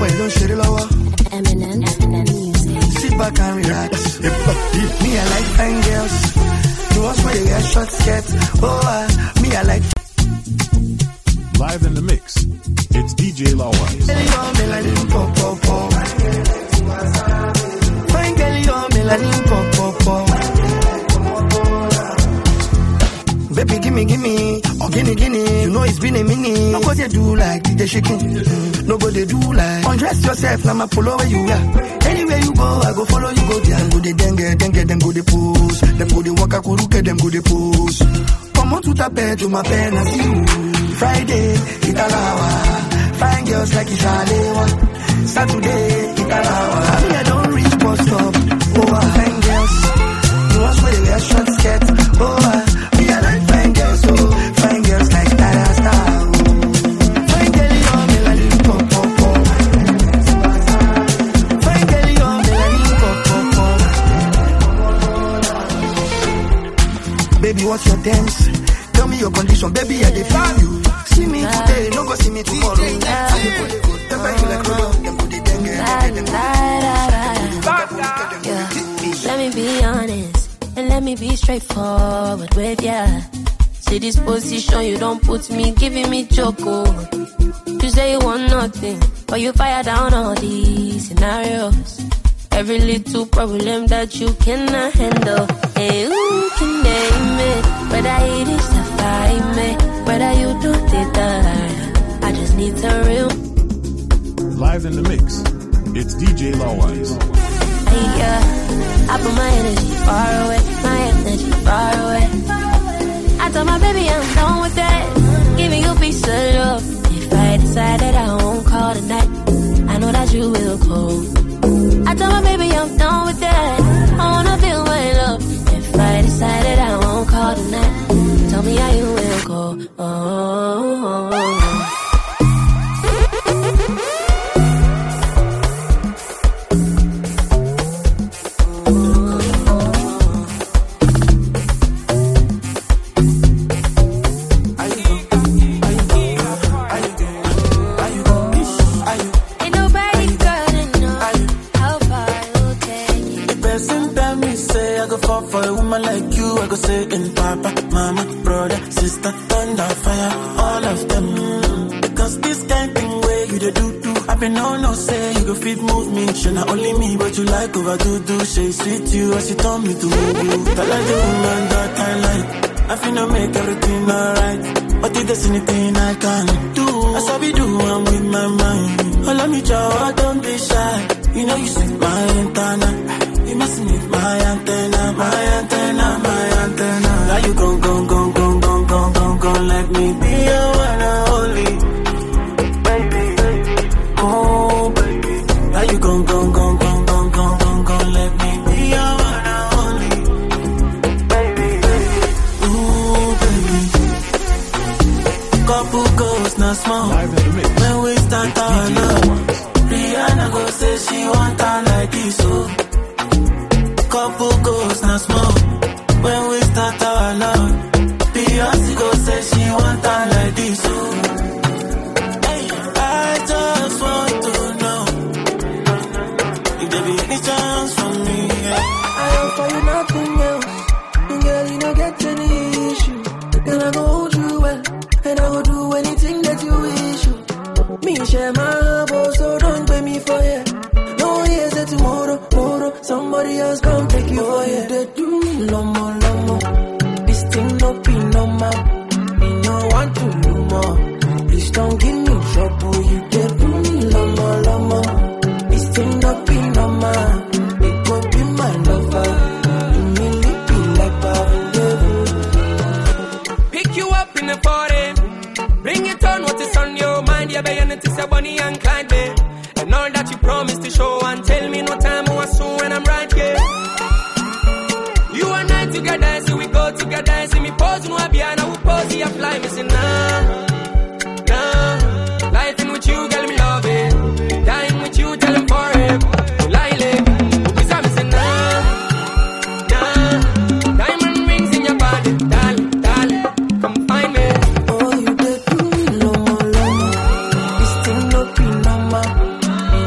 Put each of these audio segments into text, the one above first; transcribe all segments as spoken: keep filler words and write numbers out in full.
Well, don't share the lower. Eminem, Eminem music. Sit back and relax. Me, I like fine girls. The ones where they wear short skirts. Oh, uh, me, I like. Live in the mix, it's D J Lawwise. Fine girl, you're melanin pop pop pop. Baby, gimme, gimme, or gimme, gimme. You know it's been a minute. No go they do like they shaking. Mm, no go they do like. Undress yourself, now my pull where you are. Anywhere you go, I go follow you go there. Them go they dengue, dengue, them go they pose. Them go they waka kuruke, them go they pose. Come on to the bed, to my pen and see you. Friday, Italawa. Fine girls like Ishalewa. Saturday, Italawa. Me, I don't reach bus stop. Oh, uh, fine girls. The ones where they wear short skirts. Oh, uh, me, I like fine girls. Oh, fine girls like Tara Star. Fine girl, you're melanin pop pop pop. Fine girl, you're melanin pop pop pop. Baby, what's your dance? Tell me your condition, baby, I dey feel you. See me today, no go see me tomorrow. Some people they go, them like you like Rodo, them go they dengue, them go Let me be honest, and let me be straightforward with ya. See this position, you don't put me, giving me choco. You say you want nothing, but you fire down all these scenarios. Every little problem that you cannot handle. Hey, who can name it? Whether it is to find me, whether you do it, I just need some real. Live in the mix, it's D J Lawwise. Hey, yeah, I put my energy far away, my energy far away. I told my baby I'm done with that, giving you peace of love. If I decide that I won't call tonight, I know that you will call. I told my baby I'm done with that, I wanna feel my love. If I decided I won't call tonight, tell me how you will go. Oh, oh, oh, oh. Say in papa, mama, brother, sister, thunder, fire, all of them. Because this kind thing where you the do do, I been no no say you go feed move me. She not only me, but you like over do do. She sweet you as she told me to move you. Tell her the woman that I like. I feel no make everything alright. But if there's anything I can do, I saw be do I'm with my mind. All of me, Joe, don't be shy. You know you see my antenna. You must need my antenna, my antenna, my antenna. Now you gon' gon' gon' gon' gon' gon' gon' gon' let me be your one and only, baby, baby. Oh baby. Now you gon' gon' gon' gon' gon' gon' gon' gon' let me be your one and only, baby, baby. Ooh baby. Couple goals not small. When we start our love, Rihanna go say she want her like this, oh. Couple goes not small. When we start our love, Beyonce go say she want her like this. So hey, I just want to know if there be any chance for me. Yeah. I offer you nothing else, and girl, you don't get any issue. Then I go hold you well, and I will do anything that you wish you. Me share my heart, so don't pay me for it. No, here's a tomorrow, tomorrow. Somebody else come take you for you. They do me lomo, lomo. This thing no be no more. Me no want to do more. Please don't give me trouble. You they do me lomo, lomo. This thing no be no more. It go be my lover. You mean it be like Baba. Pick you up in the party. Bring it on what is on your mind. Yeah, baby, and it's a Bonnie and Clyde, babe. And all that you promised to show and tell me no time or soon when I'm right here. You and I together, so we go together. See me pose, no abia, now we pose, you fly me, say nah, nah. Life in with you, girl, me love it. Dying with you, tell him forever. Lily, we say me say nah, nah. Diamond rings in your body, darling, darling, come find me. Oh, you did do me lomo, lomo. This thing no be no more.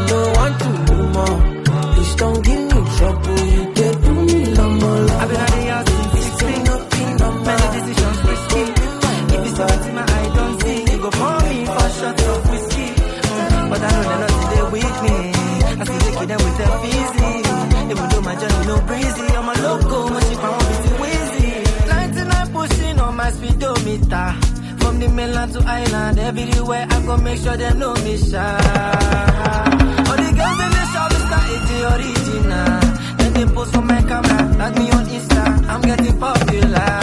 mainland to island, everywhere I go make sure they know me shy. All the girls in the shop is the original. Then they post for my camera, tag me on Insta, I'm getting popular.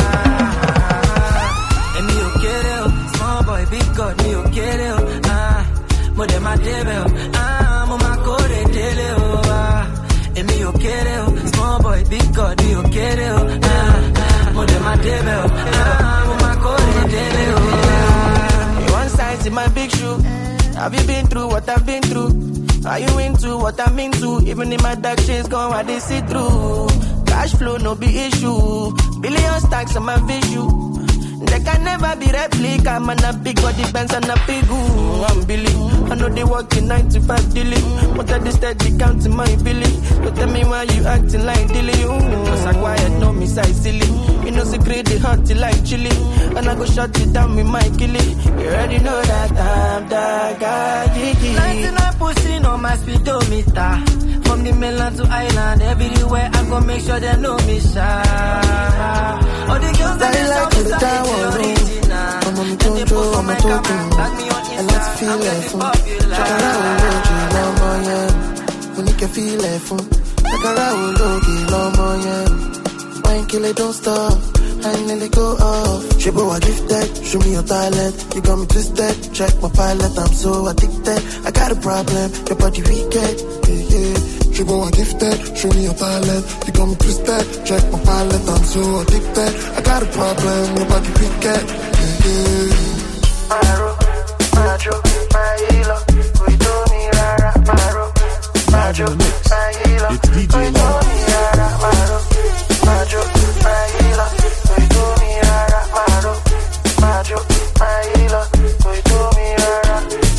And me okay, small boy, big god, me okay, ah, more than my devil, ah, mama kore tele, ah, and me okay, small boy, big god, me okay, ah, more than my devil, ah, mama kore tele, ah. One size in my big shoe, have you been through what I've been through? Are you into what I'm into? Even in my dark shades, gone, I they see through. Cash flow, no be issue. Billion stacks on my visual. They can never be replica. I'm on a big body bands and a big ooh. I'm Billy. I know they working nine to five daily. What are they steady counting my billy? Don't tell me why you acting like dilly. Ooh, so quiet, no me size silly. You know secret, they hot like chili. And I go shut it down with my killie. You already know that I'm that guy. ninety-nine pushing on my speedometer. From the mainland to island, everywhere I go make sure they know me shy. All the girls that they like the tower, I'm on the control, I'm a token. And let's feel it fun. Check it out, look, Lomo, yeah. When you can feel it fun. Check it out, look, Lomo, yeah. Wine kill it, don't stop. I nearly go off. Shibo, I gifted. Show me your talent. You got me twisted. Check my palette, I'm so addicted. I got a problem. Your body wicked. Yeah, yeah. Shibo, I gifted. Show me your talent. You got me twisted. Check my palette, I'm so addicted. I got a problem. Your body wicked. Yeah, yeah. Maro, Majo, my healer. We don't need rara. Maro, Majo, my healer. It's D J We don't need rara. Maro, Majo, my healer. We don't need rara. Maro, Majo, my healer. We don't need rara.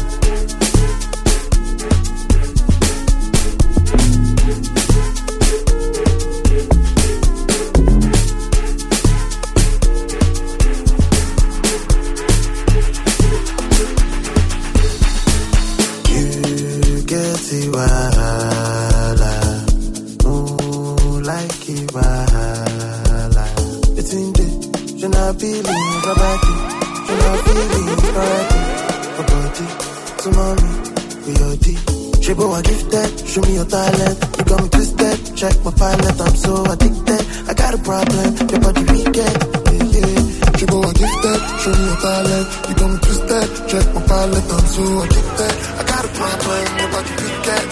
Tiwala, ooh, like Iwala. It's in the, you're not feeling Rabati, you're not feeling Rabati. Rabati, to mommy, we are deep. Shibo, I gifted, show me your talent. You got me twisted, check my palette, I'm so addicted. I got a problem, your body wicked, yeah, yeah. Shibo, I gifted, show me your talent. You got me twisted, check my palette, I'm so addicted. I got a problem, your body wicked.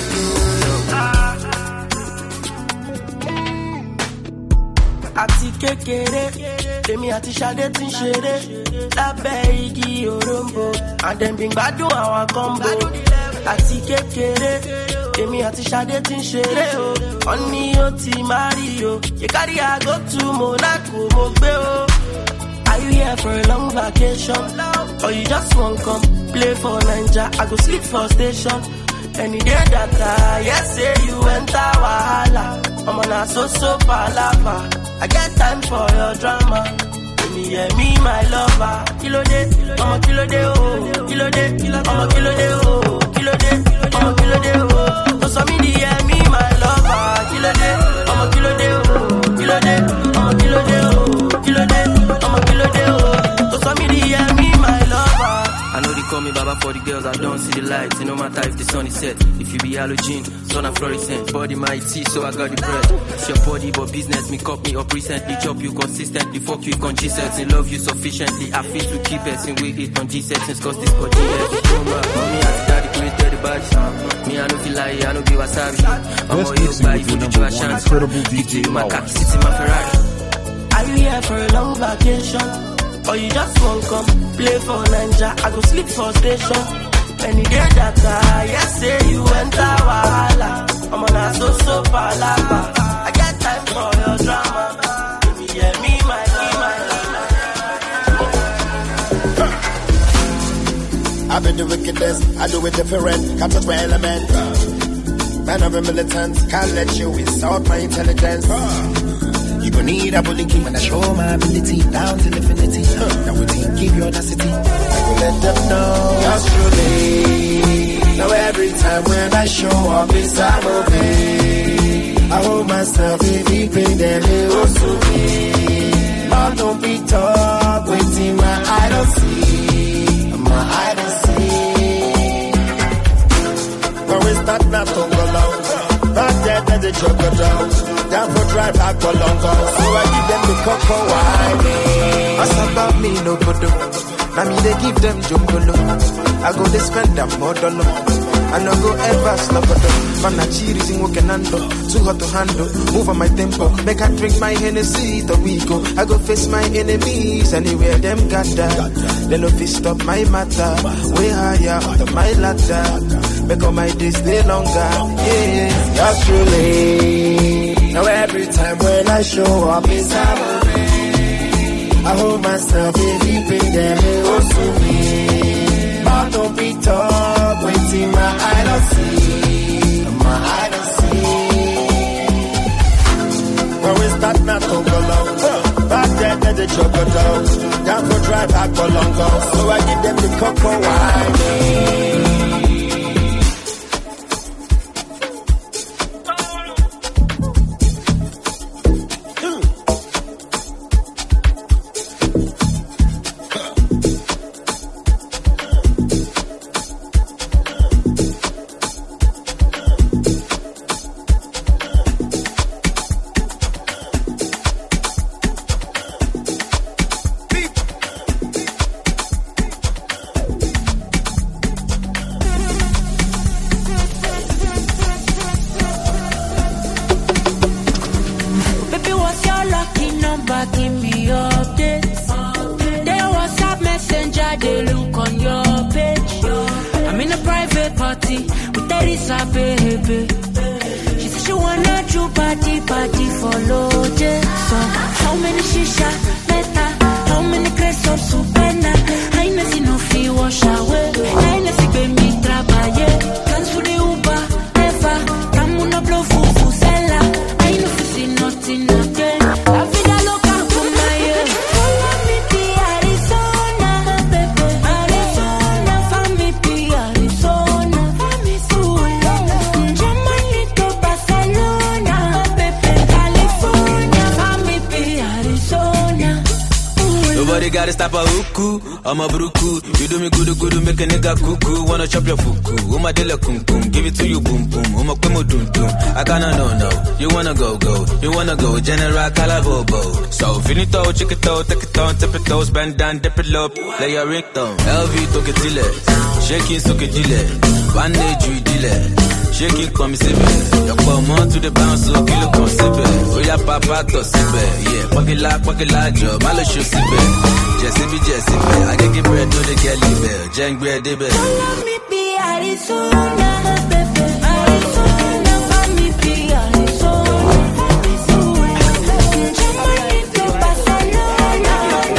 Àti kékeré, èmi àti Ṣadé ti ń ṣeré lábẹ́ igi òrombó, àdẹ̀mbìn gbádùn àwọn kọ́ńbó. Àti kékeré, èmi àti Ṣadé ti ń ṣeré o, wọ́n ní ó ti máa rí o. You carry her go to Monaco, mo gbé o. Are you here for a long vacation? Or you just wan come play for Naija? I go sleep for station. Any day that I yes say you enter wahala, I'm on a so so palava. I get time for your drama. Me yeah me my lover. Kilo day, I'm a kilo day oh. Kilo day, I'm a kilo day oh. Kilo day, I'm a kilo day oh. So some me yeah me my lover. Kilo day, I'm a kilo day oh. Kilo day, I'm a kilo day oh. Kilo day, I'm a kilo day oh. So some me yeah me my lover. I know they call me Baba for the girls, I don't see the lights. It no matter if the sun is set. If you be halogen, sun and fluorescent. Body mighty, so I got the bread. It's your body, but business me cop me up recently. Chop you consistently, fuck you con G-settings. Love you sufficiently, I feel to keep it. And we it on G-settings, cause this body is the stronger. Mommy and daddy created the body. Me, I don't feel like I don't be wasabi. I'm all you buy, you do a chance. Give you my khaki, sit in my Ferrari. Are you here for a long vacation? Or you just won't come play for Naija? I go sleep for station. Any day that I yes say you enter wahala, I'm on a so so palava. I get time for your drama. Baby, yeah, me my me my. I been the wickedest, I do it different. Can't touch my element. Man of a militant, can't let you insult my intelligence. You gon' need a bully key when I show my ability down to infinity. Huh. That would give you audacity. I will let them know just truly. Now every time when I show up, it's a movie. I hold myself if he bring them, it was to me. Mom, don't be talk, waiting my eye don't see. juggle down. Down for drive back for longer. So I give them the cocoa wine. What's about me, no good. Now me they give them jumbo. I go they spend them more dollar. I no go ever slap at them. Man, I cheese in working handle. Too hot to handle. Move on my tempo. Make I drink my Hennessy, the we go. I go face my enemies anywhere them gather. They no fit stop my matter. Way higher on my ladder. Make all my days stay longer. Yeah, that's truly. Now every time when I show up, it's I hold myself in deep in them, it was to me. But don't be talk, waiting my eye don't see, my eye don't see. When we start not to go long, back there then they chop it down. Down for drive back for longer, so I give them the cocoa wine. I'm a bruku, you do me good, good, make a nigga cuckoo. Wanna chop your fuku, Uma de la kum kum, give it to you boom boom, Uma kumu dum dum. I kinda know no, you wanna go go, you wanna go, General Calabobo. So finito, chiquito, take it on, tip it toes, bend down, dip it low, lay your ringtone. L V toke dile, shaking soke dile, bandage you dile, shaking come sibe. Your come on to the bounce, so kill come sibe. Oh yeah, papa to sibe, yeah, pagila, pagila job, malo show sibe. Jesse be Jesse, I can give bread to the Kelly Bell, Jang bread, the bell. Let me be Arizona, baby. Arizona, let me be Arizona. Germany to Barcelona,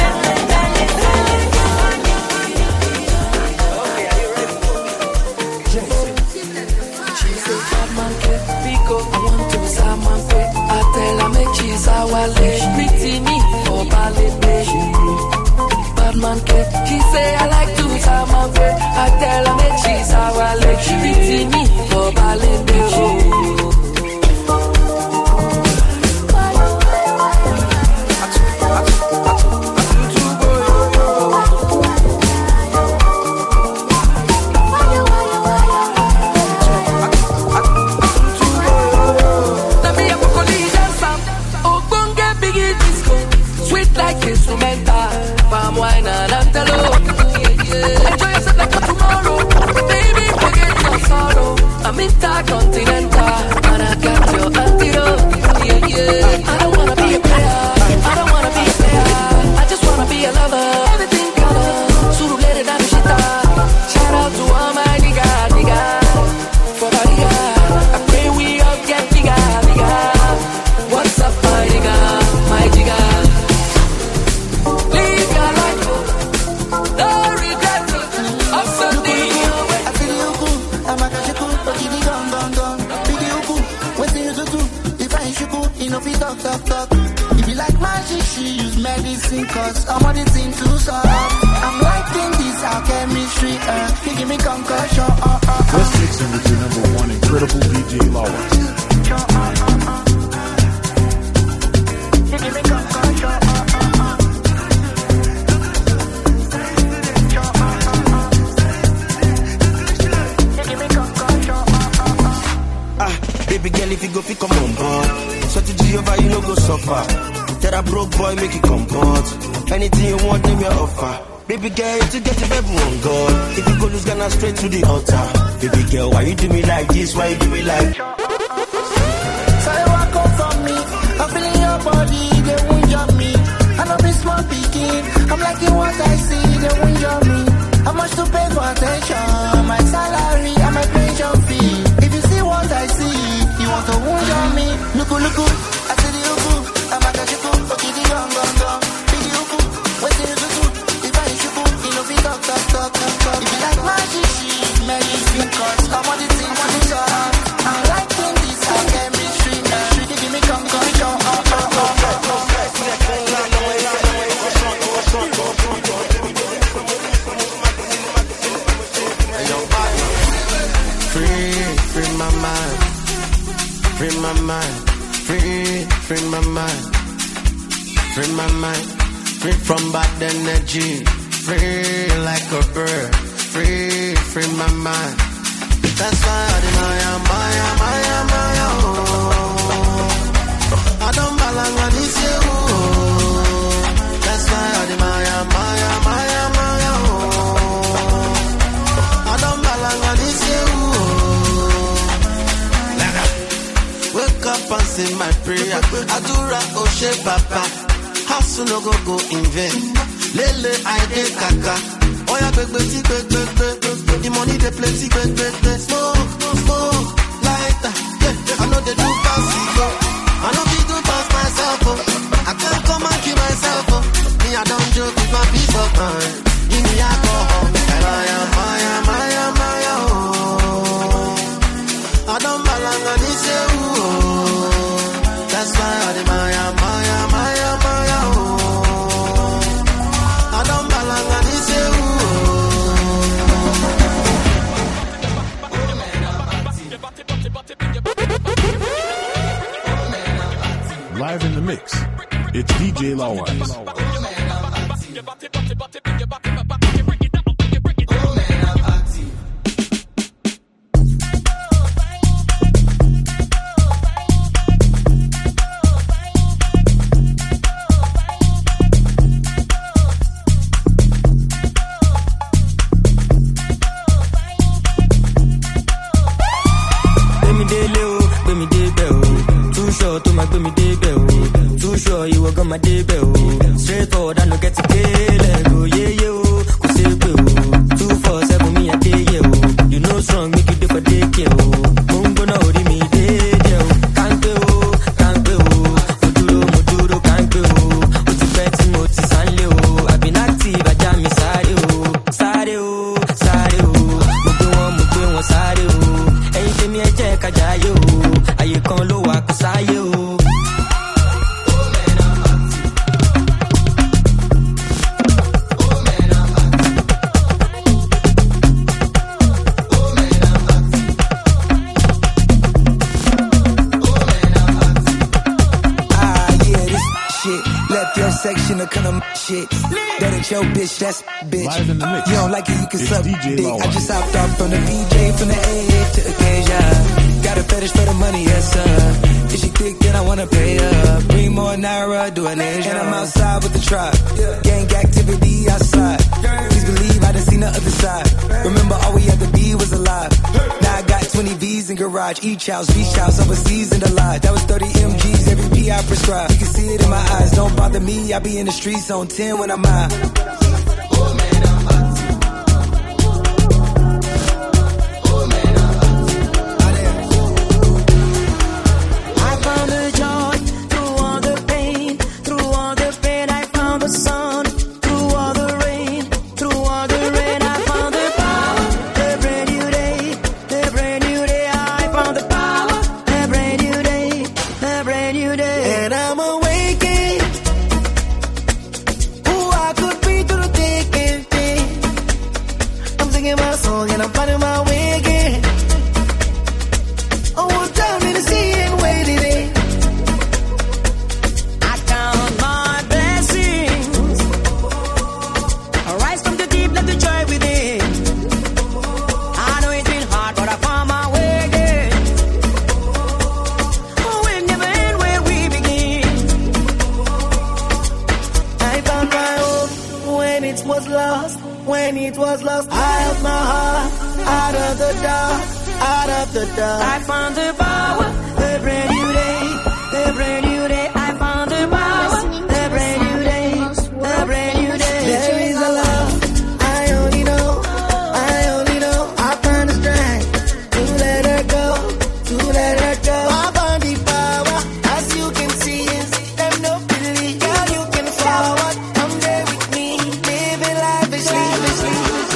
She said, Batman, Pico, I want to Saman, I tell her, make she's our leg. Pretty me for ballet, baby. Man, she say I like to time my way. I tell her make she's our leg. She beating me for ballet, sweet like instrumental. Palm wine and antelope. Yeah, yeah. Enjoy yourself like a tomorrow. Baby, forget your sorrow. I'm intercontinental. And I got your antidote. Yeah, yeah. I don't wanna be a player. I don't wanna be a player. I just wanna be a lover. Everything color. Suru let it down the shit. Shout out to all my nigga, nigga. For Maria. I pray we all get bigger, bigger. What's up, my nigga? My nigga. Talk, talk, talk. If you like magic, she use medicine, cause I'm on the team to solve. I'm liking this, our chemistry, uh, you give me concussion, uh, uh, uh. Let's mix in with your number one incredible D J Lawrence. You give me concussion, uh, uh, uh. Ah, baby girl, if you go, fi come on. suffer. Tell that broke boy, make it comport. Anything you want, name your offer. Baby girl, to get your baby on God. If you go lose, gonna straight to the altar. Baby girl, why you do me like this? Why you do me like? So you walk up from me, I'm feeling your body, they won't jump me. I know be small picking, I'm liking what I see, they won't jump me. How much to pay for attention? My salary and my pension fee. If you see what I see, you want to wound on me. Look, look, I see the uku, I'm a kajiku, okay, the young, young, young. Big uku, what's the uku? If I shuku, you know, we talk, talk, talk, talk, talk. If you like magic, medicine, cause I want it in my soul. I'm liking this, I can be street, street, give me come, come, come, oh, oh, oh, oh, oh. Free my mind, free my mind, free, free my mind, free my mind, free from bad energy, free like a bird, free, free my mind. That's why I deny Maya, Maya, Maya, oh. I don't belong on this you. That's why I deny Maya, Maya, Maya, oh. I don't belong on this you. Wake up and say my prayer. Adura Oshe Papa. Hustle no go go in vain. Lele I de kaka. Oya big big big big big. The money they plenty big big big. Smoke smoke lighter. Yeah, I know they do fancy go. I know we do pass myself. Oh. I can't come and kill myself. Oh. Me I don't joke with my peace of mind. Give me alcohol. Maya Maya Maya Maya. Oh. I don't belong on this you. That's why I did Maya, Maya, Maya, Maya, oh. I don't belong on this you. Live in the mix, it's D J Lawise. My day bell, straight forward, I no get to pay. Go yeah yo, go say bell. Two four seven me a day yo. You know strong, make it do for day yo. Mungo na ori me day yo. Can't go, can't go. Muduro, muduro, can't go. Uti peti moti sanle o. I've been active, I jam me sare o, sare o, sare o. Mugo one, mugo one sare o. Hey, give me a check, I jayo. Aye kon lo wa kusayo. Section of kind of shit. That ain't your bitch, that's bitch. Live in the mix. You don't like it, you can It's suck D J dick. Lawise. I just hopped off from the V J, from the A to occasion. Got a fetish for the money, yes sir. If she thick, then I wanna pay her. Bring more Naira, do an Asian. And I'm outside with the tribe. Gang activity outside. Please believe I done seen the other side. Remember all we had to be was alive. Now I got twenty V's in garage. Each house, beach house, overseas in the lot. That was thirty M Gs, every P I prescribe. You can see it in my eyes, don't bother me. I be in the streets on ten when I'm out. it was lost, when it was lost, I held my heart out of the dark, out of the dark. I found the power, the brand new day, the brand new day. I found the power, the brand new day, the brand new day. There is a love I only know, I only know. I found the strength to let her go, to let her go. I found the power, as you can see, is them no believe. Girl, you can forward, come there with me, living life is lavishly.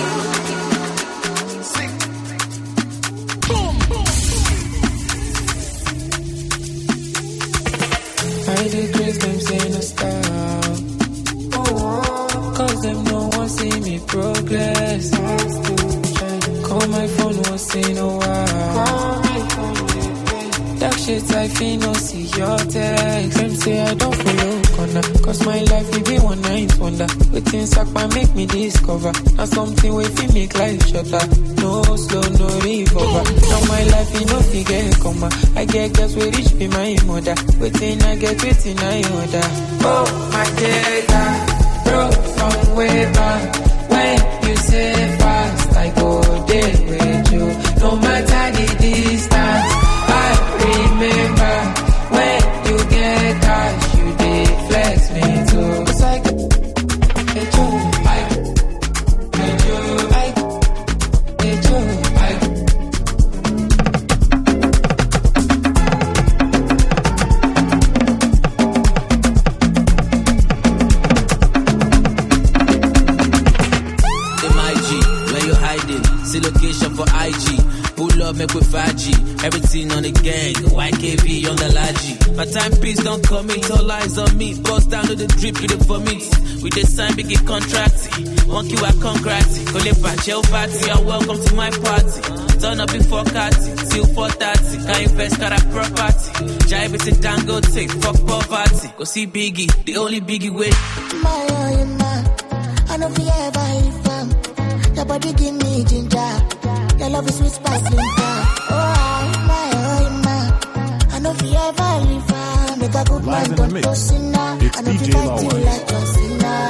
I decrease them say no stop. Cause them no one see me progress. Call my phone once in a while. Dark shit I feel no see your text. Them say I don't follow corner, cause my life will be one night wonder. Waiting sack make me discover. Now something way fi make life shorter. No slow, no revolver. Now my life you know fi get comma. I get girls we reach be my mother. Waiting I get waiting I order. Oh my data broke from way back. When you say fast, I go there with you. No matter the distance, I remember when you get cash, you dey flex me too. Cause I get you, I get you, I get you, I. See location for I G. Pull up, make with five G. Everything on the gang. Y K V on the Laji. My timepiece don't commit. All eyes on me. Bust down to the drip with the vomit. We just sign big contract. Monkey wa congrats. Call it Pachel party. You're welcome to my party. Turn up before Cathy. Till four thirty. Can invest got a property. Jive it to Dangote. Fuck poverty. Go see Biggie. The only Biggie way. My, oh, my. I know if you ever live from. Your body give me ginger. Your love is sweet sparkling fire. Oh, my, oh, my. I know if you ever live on. Make a good Live man in the don't mix. go sinner. It's I know if D J you fight Lawrence. you like a sinner.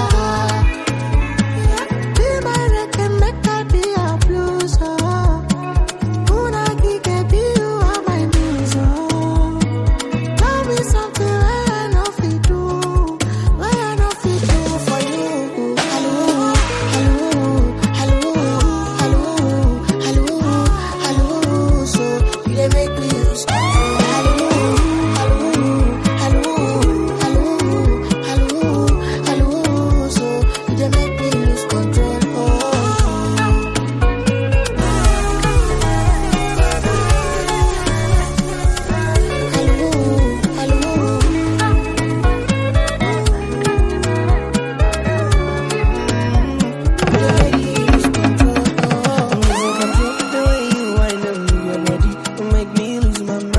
Be my record, make I be a blues. Una kike be you are my muse. Tell me something I know if you do. What I know if you do for you. Hello, hello, hello, hello, hello, hello. So you dey make me lose control. Hello, hello, hello, hello, hello, hello. So you dey make me lose control. Oh. Hello, hello. The way you wind up your body, you make me lose my mind.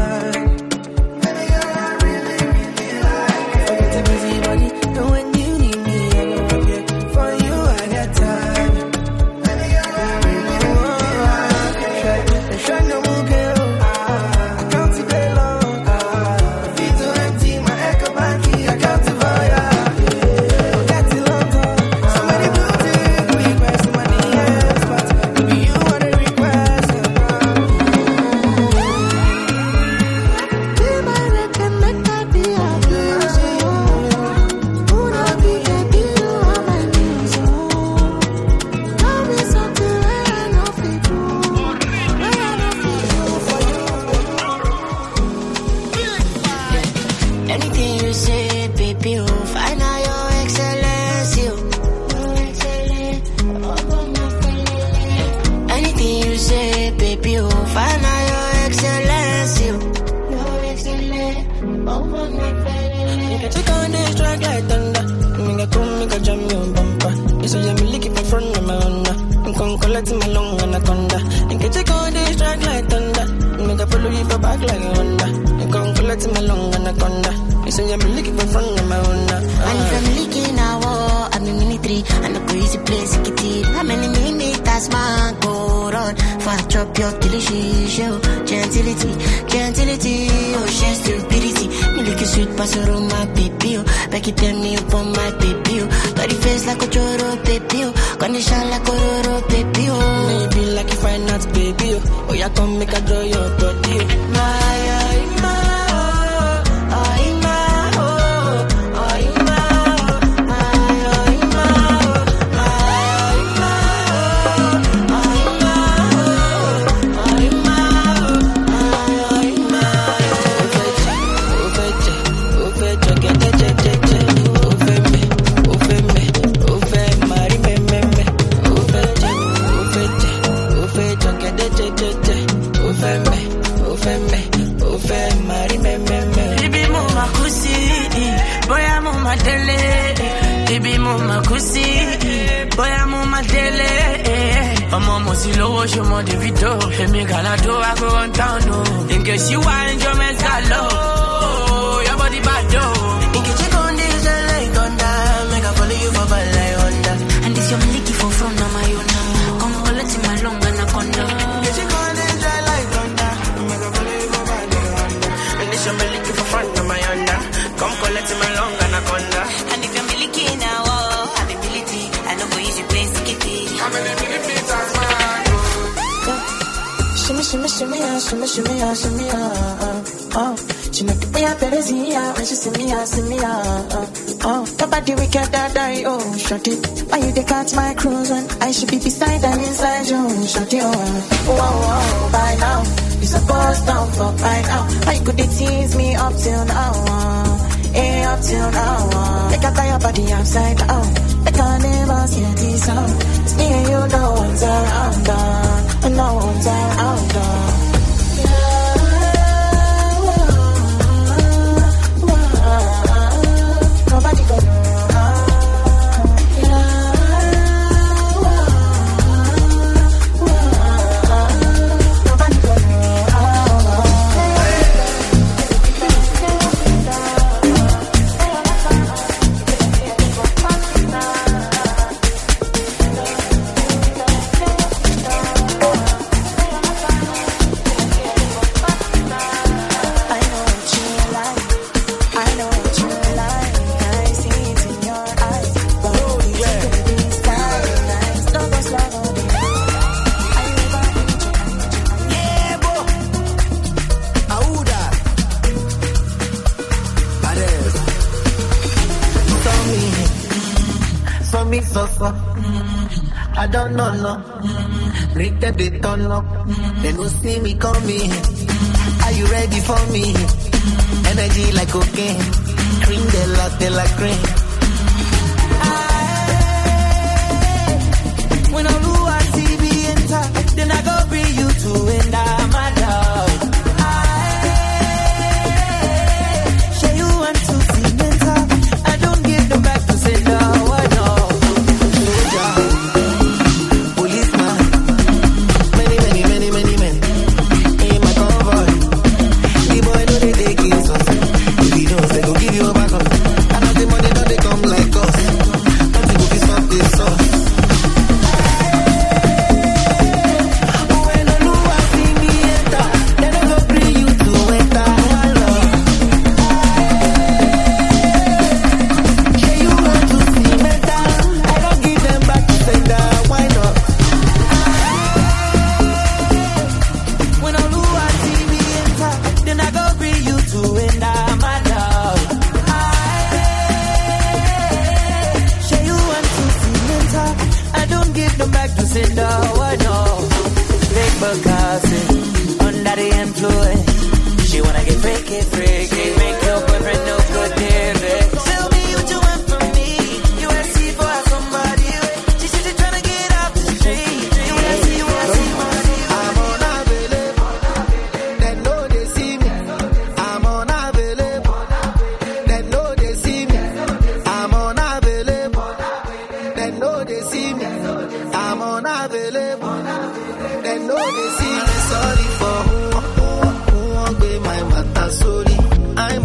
Forget the busy body, and when you need me, I go up here. For you, I got time. Try no more girl. I can't see day long. Feet too empty, my echo back here. I can't survive. Got it long time. Somebody beauty, we pass my D Ms, but maybe you are the request. Be my record, make I be a blues. Una kike be you are my muse. Tell me something I know if you do. What I know if you do for you. Anything you say, baby, you find out your excellence, you. Anything you say, baby, you find out your excellence, you. Nigga, take on this track like thunder. Nigga, come, nigga, jam your bumper. You say you're lick it in front of my honor. I'm come collect my long anaconda. Nigga, take on this track like thunder. Nigga, follow you for back like a Honda. You come collect my long anaconda. You say you're lick it in front of my honor. And if I'm leaking now, I'm in military. And I go easy place, get it. How many millimeters, man, go run? Fat chop your delicious show. Gentility, gentility, ocean stupidity. Me like a sweet pass around my baby, oh. Back it tell me upon my baby, oh. Got the face dance like a choro, baby, oh. Condition like a roro, baby, oh. Maybe like you find out, baby, oh. Oh, yeah, come make a draw your body, oh. My, my, Show more the video, hey me galado, I go on town, no. In case you want enjoyment, gallo, your body bad, though. In case you go on this, like Honda, make I follow you for ball like Honda. And this your milky for front of my own. Come collect my long anaconda. In case you go on this, like Honda, make I follow you for ball like Honda. And this your milky for front of my Honda. Come collect my long anaconda. And if you're milky now, oh, have ability, I know go easy place to get it. I'm in the milky as man. Shimmy, shimmy, shimmy, ah, shimmy, shimmy, ah, shimmy, ah, oh. She make me a Teresia when she see me, ah, see me, ah, oh. Nobody we can die, oh, shut it. Why you dey catch my cruise when I should be beside and inside you, shut it, oh, oh, oh, by now. You supposed down for by now. Why you could they tease me up till now, uh, eh, up till now, uh. Make I tie your body upside down. Make I never see this out. It's me and you, no one's around, uh. No one's around, uh. Nobody go know. I don't know, no. Little bit turn up. Then you see me coming. Are you ready for me? Energy like cocaine. Cream de la de la cream. When I do I T V enter, then I go bring you to end up my love. Show you want to see mental. I don't give them back to say no, I know. Sorry for who, who, who won't be my matter, sorry. I'm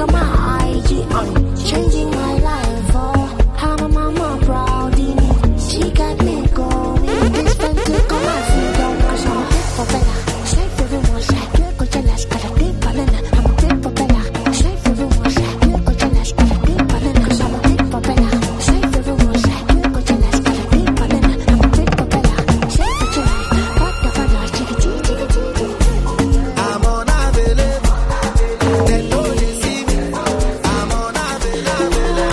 on my I G, changing my life. Oh, how my mama proud in me. She got me going. This time to come and sit down, 'cause I'm a bit popular. Straight for the one side, you're good to last, got a big banana. I'm a bit popular. Straight for the one side, you're good to last, got a big banana. 'Cause I'm a bit popular. Straight for the one side, you're good to last, got a big banana. I'm a bit popular. Straight for the right, what the fuck, like chicky chicky chicky chicky. I'm on available. They know they see me. I'm on available.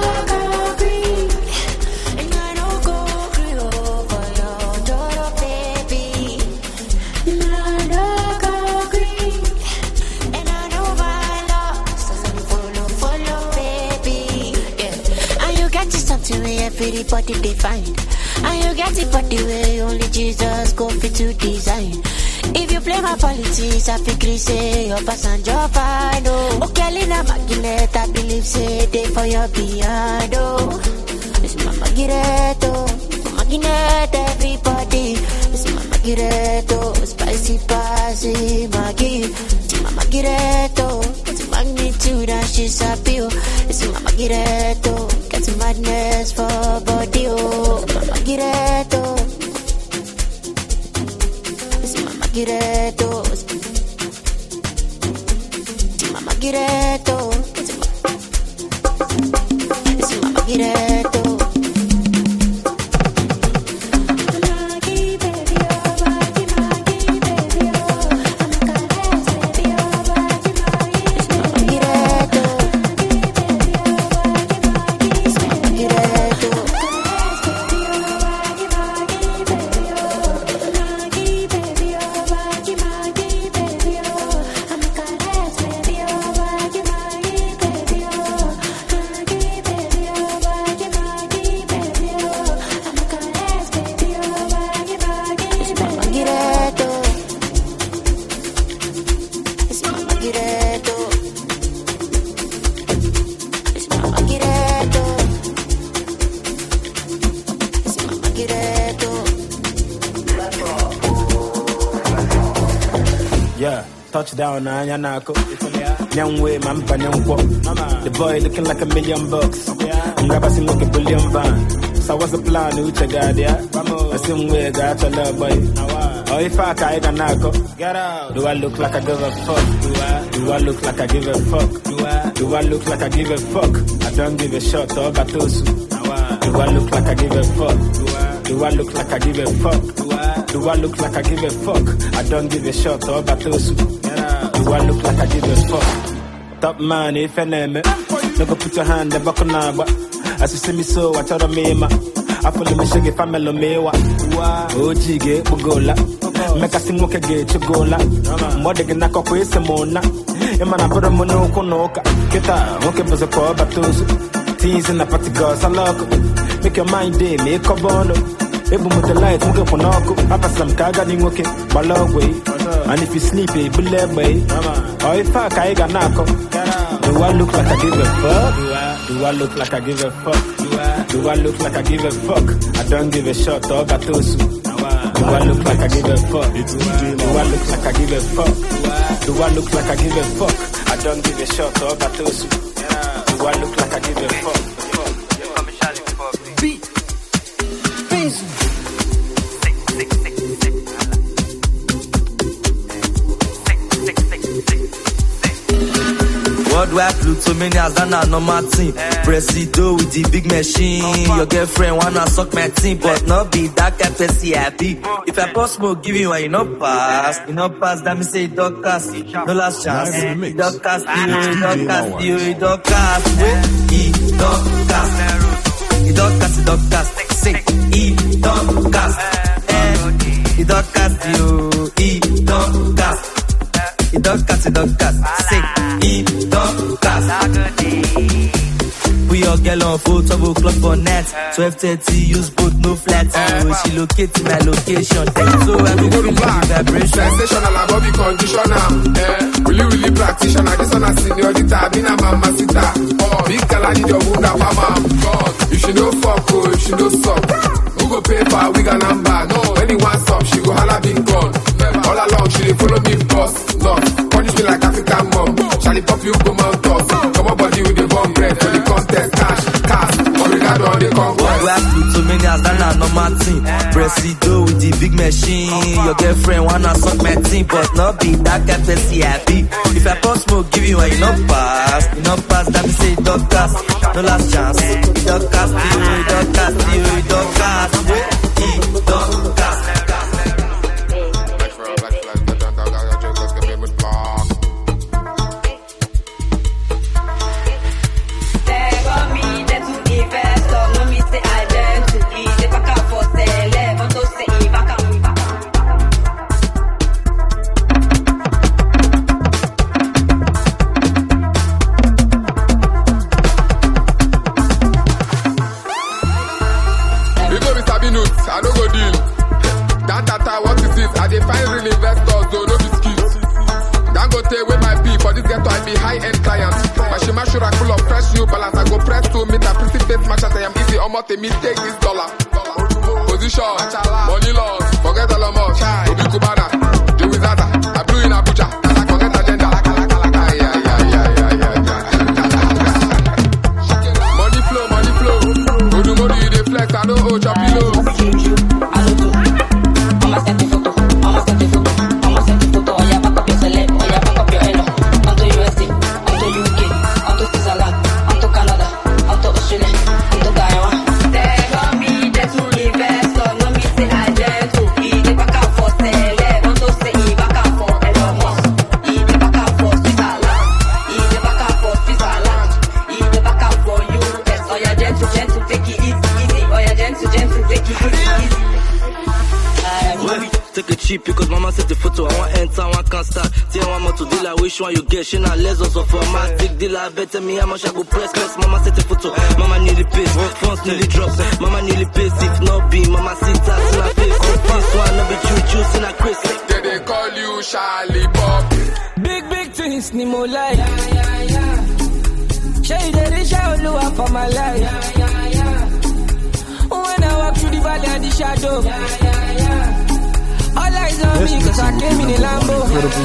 And I don't go green over your door, baby. And I don't go green. And I know my love. So follow, follow, baby. Yeah. And you got to something where everybody they find. And you get it for the way only Jesus go fit to design. If you play my politics, I think you say your passenger fine. Oh, okay, Lina Magnet, I believe say they for your behind. Oh, it's Mama Giretto, Mama Ginet, everybody. It's Mama Giretto, spicy, spicy, Maggie. It's Mama Giretto, it's magnitude and she's happy. Oh, it's Mama Giretto, gets madness for body. Oh, Mama Giretto. Mama Giretto, Mama Giretto, Mama Giretto. Touchdown, Yanako. Young way, man, the boy looking like a million bucks. I'm never seen like a billion van. So what's the plan? Who check out there? I same way, got your love boy. Oh, if I can't Yanako, get out. Do I look like I give a fuck? Do I? Do I look like I give a fuck? Do I? Do I look like I give a fuck? I don't give a shot or batosu. Do I look like I give a fuck? Do I? Do I look like I give a fuck? Do I? Do I look like I give a fuck? I don't give a shot or batosu. Do I look like I give a fuck? Top man, if I name it. No go put your hand in the back of my. As you see me so, I tell me, ma. I follow me, shaggy family, me. Oh, jiggy, bugola. Make a sing, okay, get you gola. Mother can knock up with some mona. Emana put a monoco, noka. Get out, okay, was a poor batosu. Teens in the party girls, I love. Make your mind day, make a bono. Even with the lights, I'm going for Noko. Papa some Kagani, okay, Balogway. And if you sleep, you believe me. Or if I got Nako. Do I look like I give a fuck? Do I, do I look like I give a fuck? Do I, do I look like I give a fuck? I don't give a shot or batosu. Do I look like I give a fuck? Do I look like I give a fuck? Do I look like I give a fuck? I don't give a shot or batosu. Do I look like I give a fuck? Beat. Worldwide Plutomania, that's not normal team. Presido with the big machine. Your girlfriend wanna suck my team, but not be that kind of happy. If I possible, give you one, you know pass. You know pass, that me say dog cast. No last chance. Dog cast, you, dog cast, you, dog cast. Wait, he dog cast. He dog cast, he dog cast. Say, he dog cast. He dog cast, you, he dog cast. He dog cast, he dog cast. Say, he dog cast. We all get on full twelve o'clock for net. twelve thirty, use both, no flat. Oh, she locate my location. So I go to black. Vibration. Sensational, I be conditioner. Eh, really, really practitioner. This one a seniorita, me na mama sita. Oh, big kala need your wound up, mama. God, if she no fuck, oh, if she no suck. Who go pay for a wig and number? No, when he wants up, she go holla been gone. All along, she dey follow me boss. No, punish me like African mom. Charlie pop you go mount up. Where Plutomanias, that na normal thing. Presido with the big machine. Your girlfriend wanna suck my team, but not be that kind of person happy. If I put smoke, give you and you not pass. You not pass, that me say you don't cast. No last chance. You don't cast, you don't cast, you don't cast. You don't cast. Me take this dollar. Position, money loss, forget all of us. Obi Kubana, Joey Zaza, I blew in Abuja, and I forget agenda. Money flow, money flow. Odu Modu, you dey flex, I don't owe choppy low. Because mama set the photo, I want enter, I want can't start. Tell one more to deal, I wish one you get. She not less or formatic deal, I better me how much I go press. Cause mama set the photo, mama nearly pays, phones nearly drop. Mama nearly pays, if not be, mama sit out in her face. This one, no be choo choo, in her Chris. They, they call you Charlie Pop. Big, big things, ni mo like. Yeah, yeah, yeah. Shade the shadow for my life. Yeah, yeah, yeah. When I walk through the valley of the shadow. Yeah, yeah, yeah. All eyes on me, cause I came in a Lambo.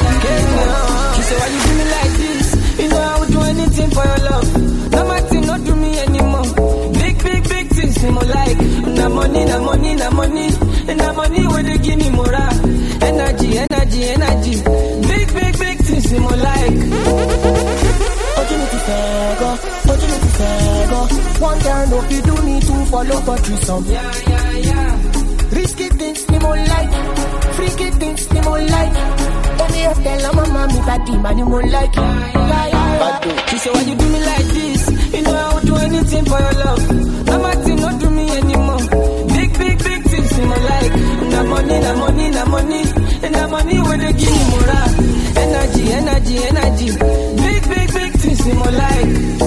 She said, why you do me like this? You know I would do anything for your love. No matter, not do me anymore. Big, big, big things, me more like. Na money, na money, na money. And na money when they give me more. Energy, energy, energy. Big, big, big things, me more like. Opportunity fego, opportunity fego. One time, no, you do me to follow for threesome. Yeah, yeah, yeah. Risky things, me more like. Freaky things, me more like. Only if tell her mama me body, man, you more like. Yeah, yeah, yeah. She said, why you do me like this? You know I would do anything for your love. No matter, not do me anymore. Big, big, big things, me more like. Na money, na money, na money. And na money when they give me more. Energy, energy, energy. Big, big, big things, me more like.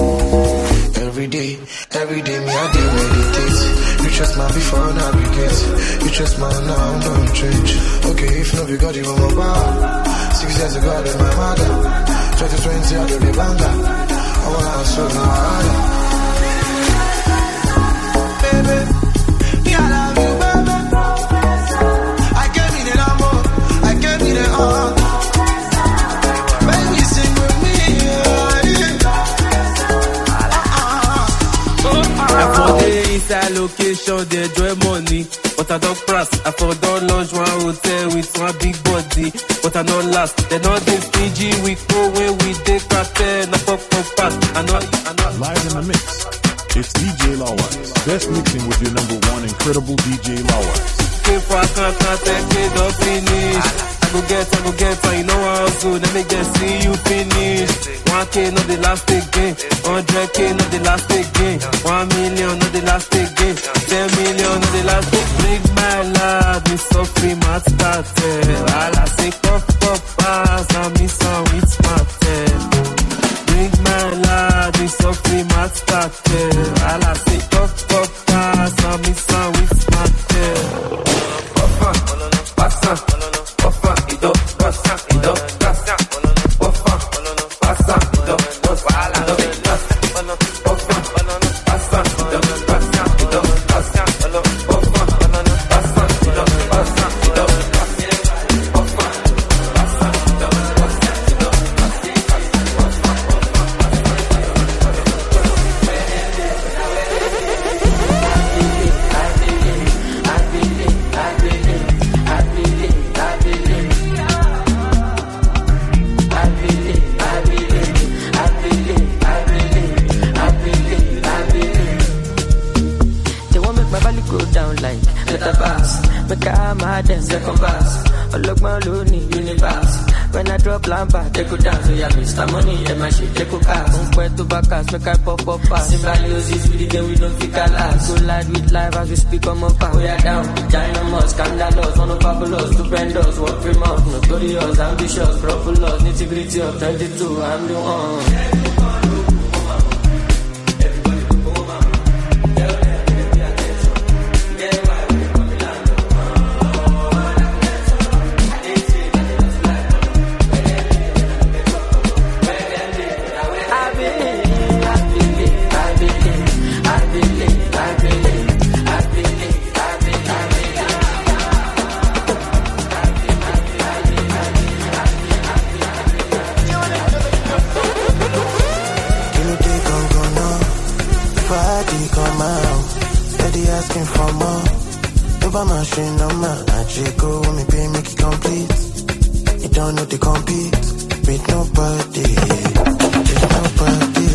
Every day, every day, me I deal meditate. You trust my before now regret. You trust my now, don't change. Okay, if not, we got you on my bar. Six years ago, I left my mother. twenty twenty, I do the banger. I wanna hustle now, baby, me I love you, baby. I gave me the number, I gave me the all. Baby, sing with me, I for the inside location, they enjoy money. But I don't press, I for don't launch one hotel with one big body. But I don't last, they not this stingy. We go when we take cartel, na pop pop pass. I know, I know. Live in the mix, it's D J Lawise. Best mixing with your number one incredible D J Lawise. If I can't, can't take it, don't finish. I go get, I go get, I know how to. Let me get see you finish. One K, not the last again. Hundred K, not the last again. One million, not the last again. Ten million, not the last again. Bring my love, me so free, my starter. All I say, puff, puff, pass, and me some with my tail. Bring my love, me so free, my starter. All I say, puff, puff, pass, and me some with my tail. Puffa, passa, puffa, ido, passa, ido, passa. Puffa, passa, ido, passa, ido, passa. Puffa, passa, ido, passa, ido, passa. Puffa, passa, ido, passa, ido, passa. Puffa, passa, ido, passa, ido, passa. them second pass. I look my loony universe. When I drop lamba, they go down. So yeah, Mister Money, and my shit, they go cast. On point to back us, make I pop up fast. Symbiosis with the game, we don't think I last. Go live with live as we speak on my path. We are down, dynamos, scandalous, one of fabulous, two vendors, work free month, notorious, ambitious, properlous, nitty-gritty of twenty-two, I'm the one. Machine on my magic, go when me pay, make it complete. You don't know they compete with nobody, with nobody.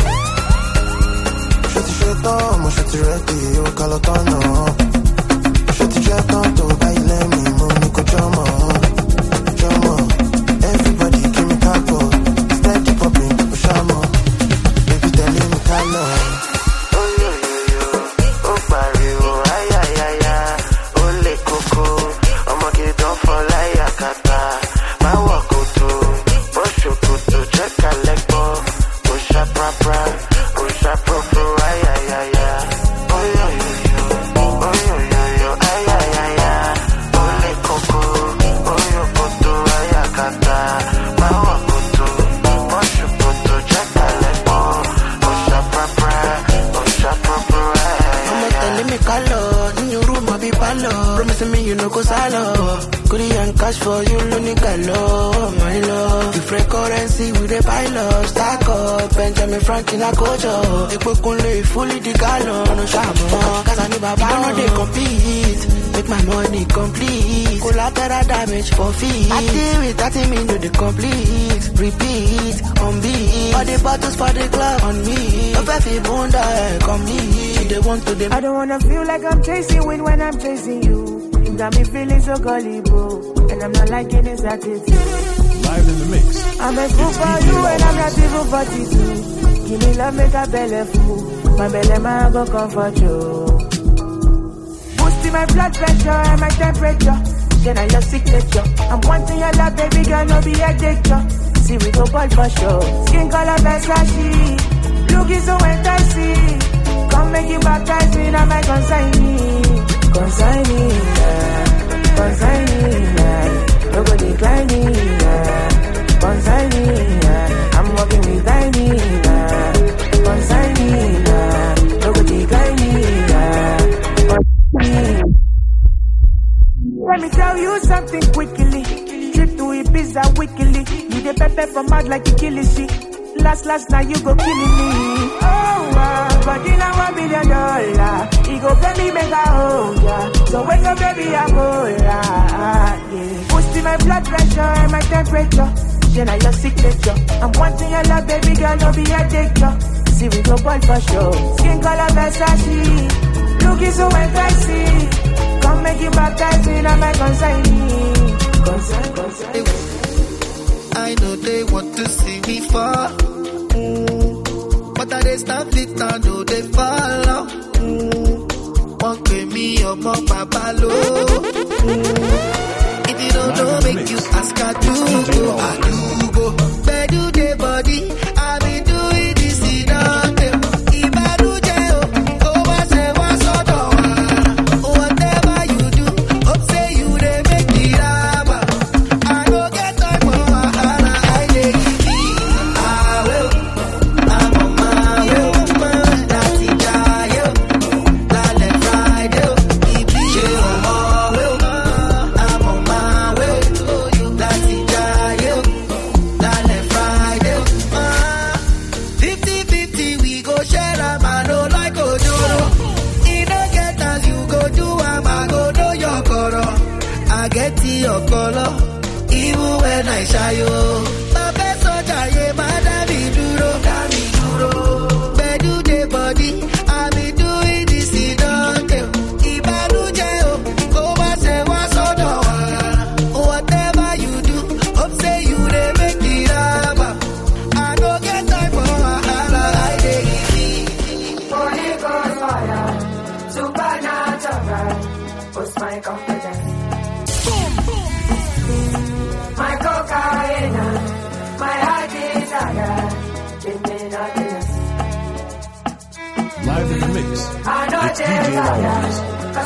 Shut shut on, shut ready, you call it on no. Shut shut on to buy let me move, me go drama, drama. Everybody give me taco, steady popping, push on more. Baby telling me color. Cash for you, Lunica, love, my love. Different currency with a pile of stack up. Benjamin Franklin, I coach up. They put only fully the gallon, no shaman. Cause I need my bar, no they compete. Make my money complete. Collateral damage for fees. I deal with that, me do the complete. Repeat, on beat. All the bottles for the club on me. No perfect bunda, come me. They want to them. I don't wanna feel like I'm chasing wind when I'm chasing you. You got me feeling so gullible. And I'm not liking this attitude. Live in the mix. I'm a fool for you and I'm not even forty-two. Give me love, make a belly full. My belly man go comfort you. Boosting my blood pressure and my temperature. Then I your signature. I'm wanting your love, baby girl, no be addicted. See we go ball for sure. Skin color Versace. Looking so enticing. Come make it baptize me, now my consignee. Consignee, yeah. Consignee, yeah. No go declining, yeah. Consignee, yeah. I'm working with tiny, yeah. Consignee, yeah. No go declining, yeah. Let me tell you something quickly. Trip to Ibiza weekly. You the pepper from out like a killie. Last, last night you go killing me. Oh, wow, but you know one million dollar. He go pay me make a hold ya. So wake up, baby, I'm all yeah. Boosting my blood pressure and my temperature. Then I your signature. I'm wanting your love, baby girl, no be addicted. See we go ball for sure. Skin color Versace. Looking so enticing. Come make you baptize me, now my consignee. Consign, consign. I know they want to see me fall, mm. But I they stop it, I know they follow, mm. One give me up on Papa Low, mm. If you don't know, make you ask I do go, I do go. Where do they body? I be doing this in a even when I shy you. My best soldier, yeah, my daddy duro, daddy duro. Where do they body? I be doing this in Dante. Ibanu jail, go back say what's up. Live in the mix. It's D J Lawrence.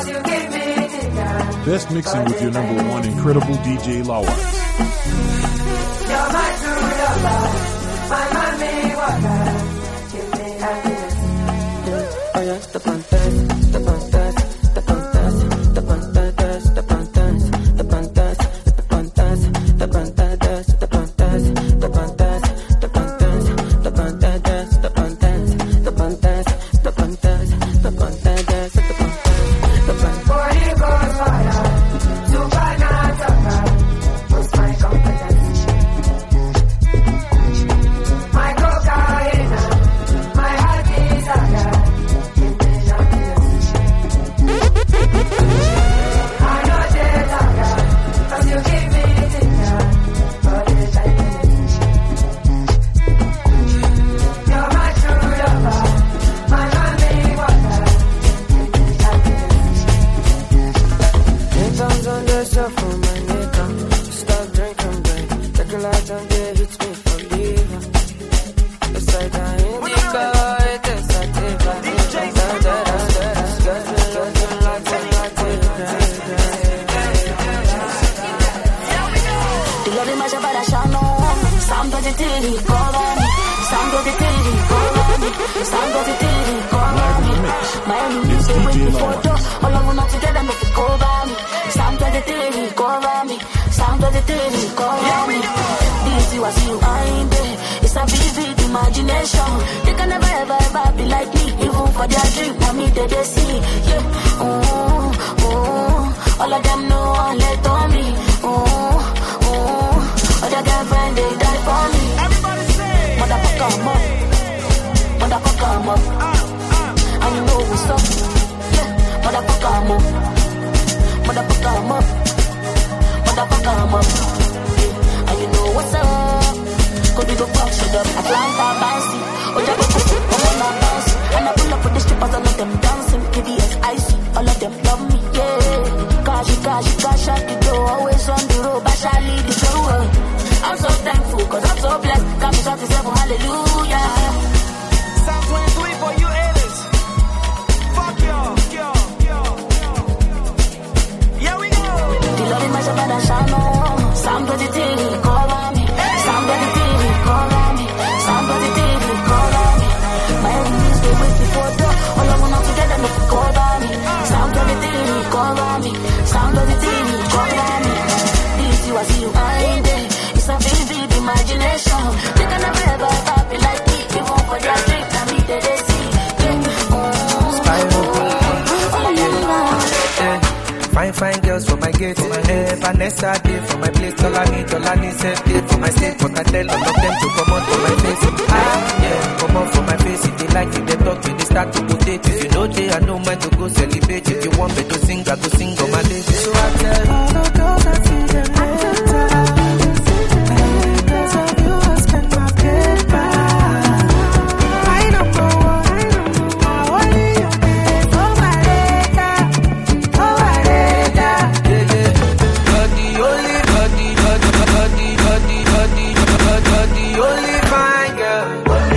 Best mixing with your number one incredible D J Lawrence. You're my true lover, my mommy water. Give me happiness. Oh yeah, step on dance, step on dance, step on dance, step on dance, step on dance, step on dance, step on dance, step on dance, step on dance, step on dance, step on dance, step on dance, step on dance, step on dance, step on dance, step on dance, step on dance. Holy Ghost fire, supernatural, boost my confidence. My cocaine, my heart desire. I know that I got, 'cause you give me dinner, all the time. You're my true lover, my mommy water. Eight times on the shuffle, my nigga. Stop drinking, babe. Take a lot and get hits me for leaving. It's like I indica, it is a diva. D J The love in my shabada shano. Sound of the titty, cover me. Sound of the titty, cover me. Sound of the titty, cover me. My enemies, they wait before door. All of them not together, make it cover me. Sound of the titty, cover me. Sound of the titty, cover me. This is what you ain't there. It's a vivid imagination. They can never ever ever be like me. Even for their dream, now me they, they see. Yeah, oh, oh. All of them know I let on me. Oh, oh. All their girlfriend, they die for me. Everybody say, motherfucker, I'm up. Motherfucker, I'm up. And you know what's up. Yeah, motherfucker, I'm up. Motherfucker, I'm up. Motherfucker, I'm up. Yeah, and you know what's up. Could we go fuck shit up? Atlanta, bouncy. Oh, yeah, go pussy. Oh, I'm not bouncy. And I pull up with the strippers, all of them dancing. K V S, icy. All of them love me, yeah. Cash, cash, cash out the door. Always on the road, but I lead the show. I'm so thankful, cause I'm so blessed. Got me shot to seven, hallelujah. Sound twenty-three for you haters. Fuck y'all, y'all, y'all. Here we go. The love in my shabada shano. Sound of the titty, cover me. Sound of the titty, cover me. Sound of the titty, cover me. My enemies, they wait before door. All of them not together, make it cover me. Sound of the titty, cover me. Sound of the titty, cover me. This you, I see you, I ain't there. It's a vivid imagination. They can never ever ever be like me. Even for their drink, I mean they, they see. Yeah, oh. Spiral. Fine, fine girls for my gate. Hey, Vanessa did for my place. All I need, all I need, said did for my state. But I tell all of them to come out for my face. Ah, yeah, come out for my face. If they like it, they talk, if they start to go date. If you know they, I know mine to go celebrate. If you want me to sing, I go sing on my lady. So I tell all the girls I see them later. Because of you, I spend my paper. I don't know what, I don't know how only you pay for my later. Oh, my later. Yeah, yeah. You're the only, you're the, you're the, you're the, you're the, you're the, you're the only fine girl.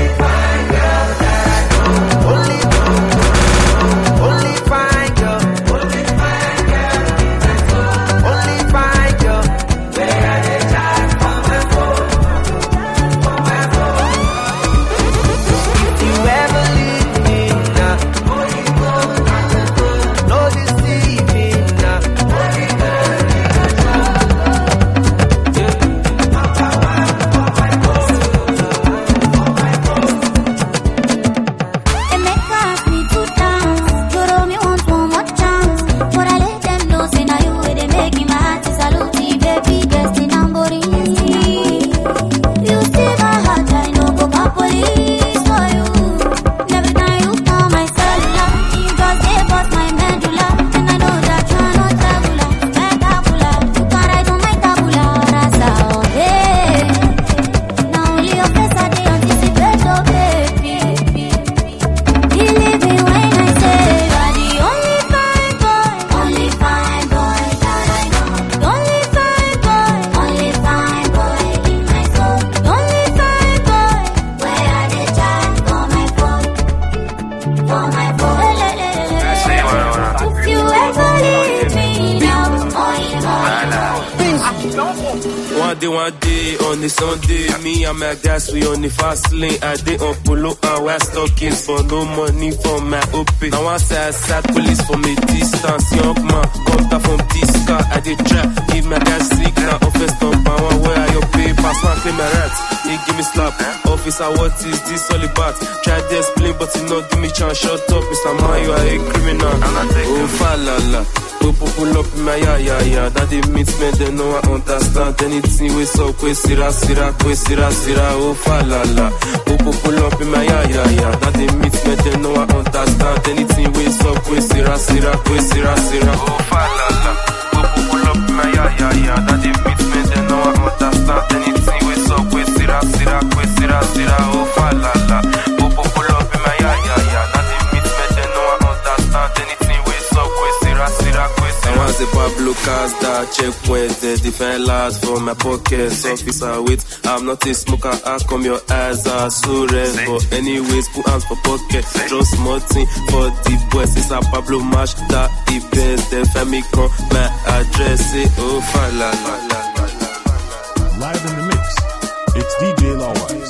one day, one day, on the Sunday, me and my guys, we on the fast lane. I dey on polo and wear stockings for no money for my O P. Now I say I sat police from a distance. Young man, come down from this car. I dey try, give my guys signal. Office number one, where are your papers? One claim my rights, he give me slap. Officer, what is this all about? Try to explain, but he not give me chance. Shut up, Mister Man, you are a criminal. Oh, falala. Pull, pull up in my ya ya ya. That they meet me, they know I understand. Anything we so kwe sira sira kwe sira sira. Oh fa la la. Pull, pull up in my ya ya ya. That they meet me, they know I understand. Anything we so kwe sira sira kwe sira sira. Oh fa la la. Pull, pull up in my ya ya ya. That they meet me, they know I understand. Anything we so kwe sira sira kwe sira sira. Oh fa la la. Pull, pull up in my ya ya ya. That they meet me, they know I understand. Anything we so kwe sira sira. I want the Pablo Casda, checkpoint, the different lads from my pockets. Officer, wait, I'm not a smoker, how come your eyes are so red? But anyways, put hands for pocket, just small thing for the boys. It's a Pablo Mash, that the best, the family come, my address, say, oh, fa la la la. Live in the mix, it's D J Lawise.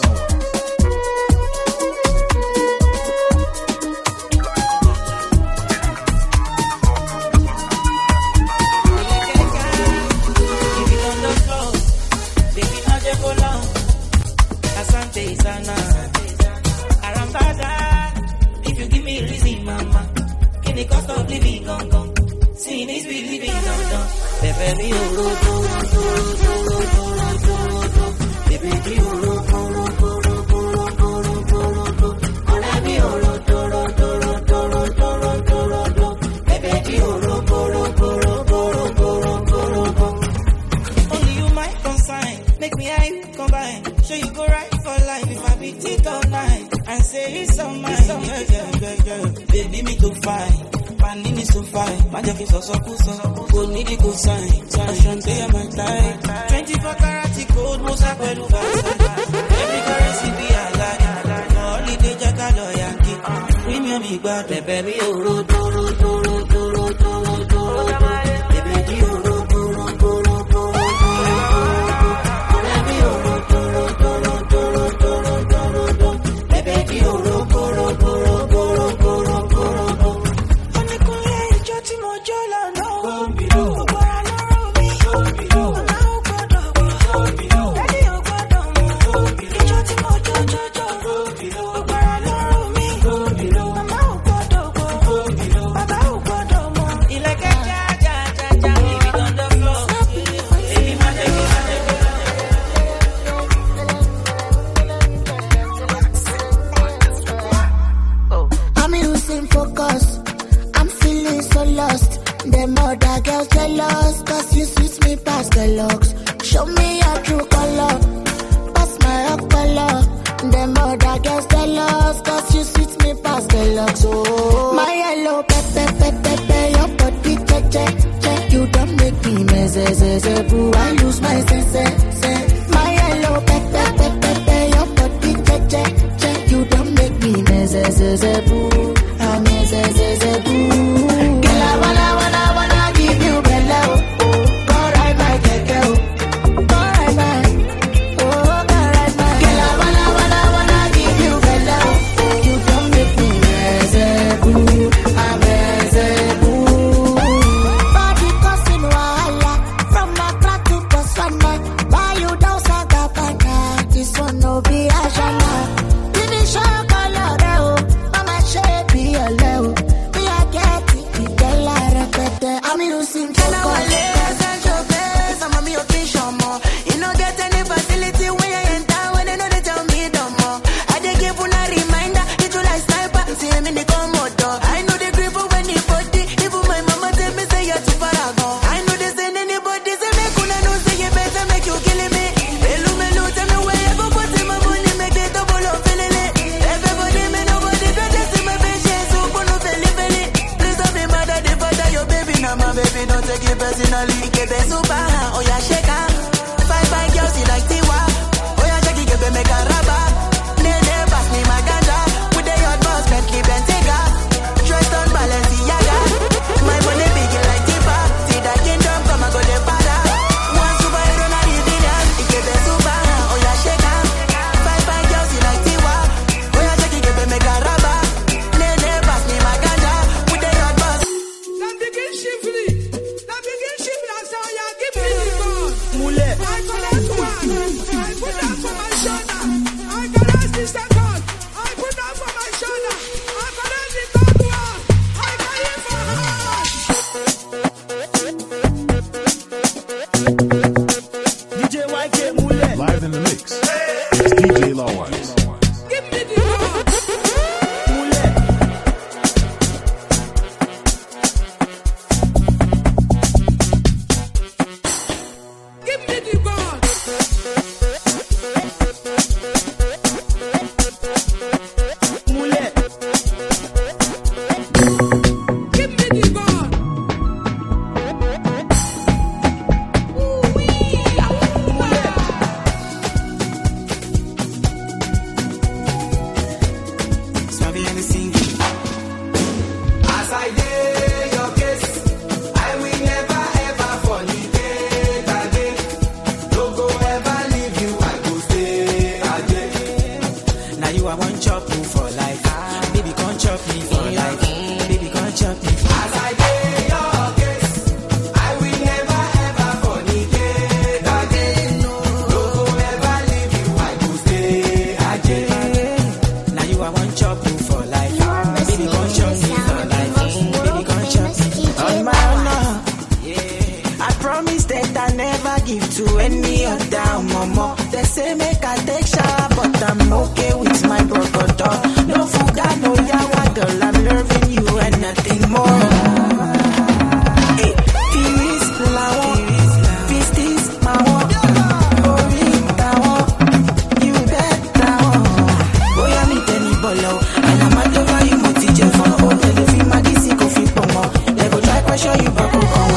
If you give me reason, mama, can the cost of living gone gone? Seeing is believing, don't don't. Baby, oh, oh, oh, oh, oh, oh, oh, oh, baby, oh, oh, oh, oh, oh, oh, oh, oh, oh, baby, oh, oh, oh, oh, oh, oh, oh, oh, baby, oh, oh, oh, oh, oh, oh, oh. Only you might consign, make me eye combine, show you go right for life if I beat it all night. And say it's all mine, yeah, yeah, yeah, yeah. Baby, me too fine, panini so fine. Magic is also cool, so go need it, go sign. Fashion, say my type. twenty-four karat gold, most I will over. Every currency be a lie. Holiday, jack, loyalty. Premium, me bad, baby, oh, do, do, do, do, do, do, do. Baby, oh, do, do, do, do, do. Baby, oh, do, do, do, do, do, do, do. Baby, oh, do, do, do, do, do, do, do, do. Oníkunlé ìjọ tí mo jó lọ́nà. Gbogbo ara lọ́rọ̀ mi. Ọ̀nà ò gbọ́dọ̀ gbọ́. Dádì ò gbọ́dọ̀ mọ̀. Ìjọ tí mo jó jọjọ. Gbogbo ara lọ́rọ̀ mi. Màmá ò gbọ́dọ̀ gbọ́. Bàbá ò gbọ́dọ̀ mọ̀. Ìlẹ̀kẹ̀ já já já já. Baby on the floor. Baby má jẹ́ kí má jẹ́ kí. I'm losing focus. I'm feeling so lost. Them other girls jealous, cause you switch me past the looks. Show me your true color. Pass my up color. Them other girls jealous, cause you switch me past the looks. Oh, my yellow pepe pepe pepe, your body che che che. You don't make me mess, boo. I lose my sense. My yellow pepe pepe pepe, your body che che che. You don't make me mess, boo. I'm mess, boo. Girl, I wanna wanna wanna give you bello. Go ride my keke, go ride my, oh go ride my. Girl, I wanna wanna wanna give you bello. You don't make me mess, boo. I'm mess, boo. Body causing wahala from Accra to Botswana. Why you don't say Gabana? This one no be Ashana. Give me show color, oh. Mama shape be a low. Me I get it, it tell her repete. I'm using focus. I'm a me official more. You know get any facility when you enter when they know they tell me no more. I dey give una reminder, hit you like sniper. See him in the Komodo. I know the grip of anybody. Even my mama tell me say you're too far gone. I know they send anybody say make una know say you better make you killing me. Melu melu tell me where you go put in my money make the double up feeling it. Everybody me nobody don't just see my bitch so put no belly belly. Please don't be mad at the father your baby now my baby don't take it personally. Get the super oh yeah shake her. Five five girls you like Tiwa. Oh yeah shake it get make a rubber. Nene pass me my ganja. With the hot boss Bentley Bentayga. Dressed on Balenciaga. My money big like Tifa. See that kingdom come and go the para. One superhero na the villain. chop you for life. Baby, come chop me for life. Baby, come chop me for life. As I get your case, I will never ever fornicate again. No go ever leave you, I go stay again. Now you I want chop you for life. Baby, come chop me for life. Baby, come chop me on my honor. I promise that I never give to any other mama. They say make I take shower, but I'm okay with my brother. No fuga, no yawa, girl, I'm loving you and nothing more. Hey, peace, lawa, peace, this, mawa, ori, tawa, you bet, tawa. Boy, I'm in any bolo, and I'm at over you, moti, jeff, on hold, the film, my D C, coffee, pomo. They go try pressure you, but go on.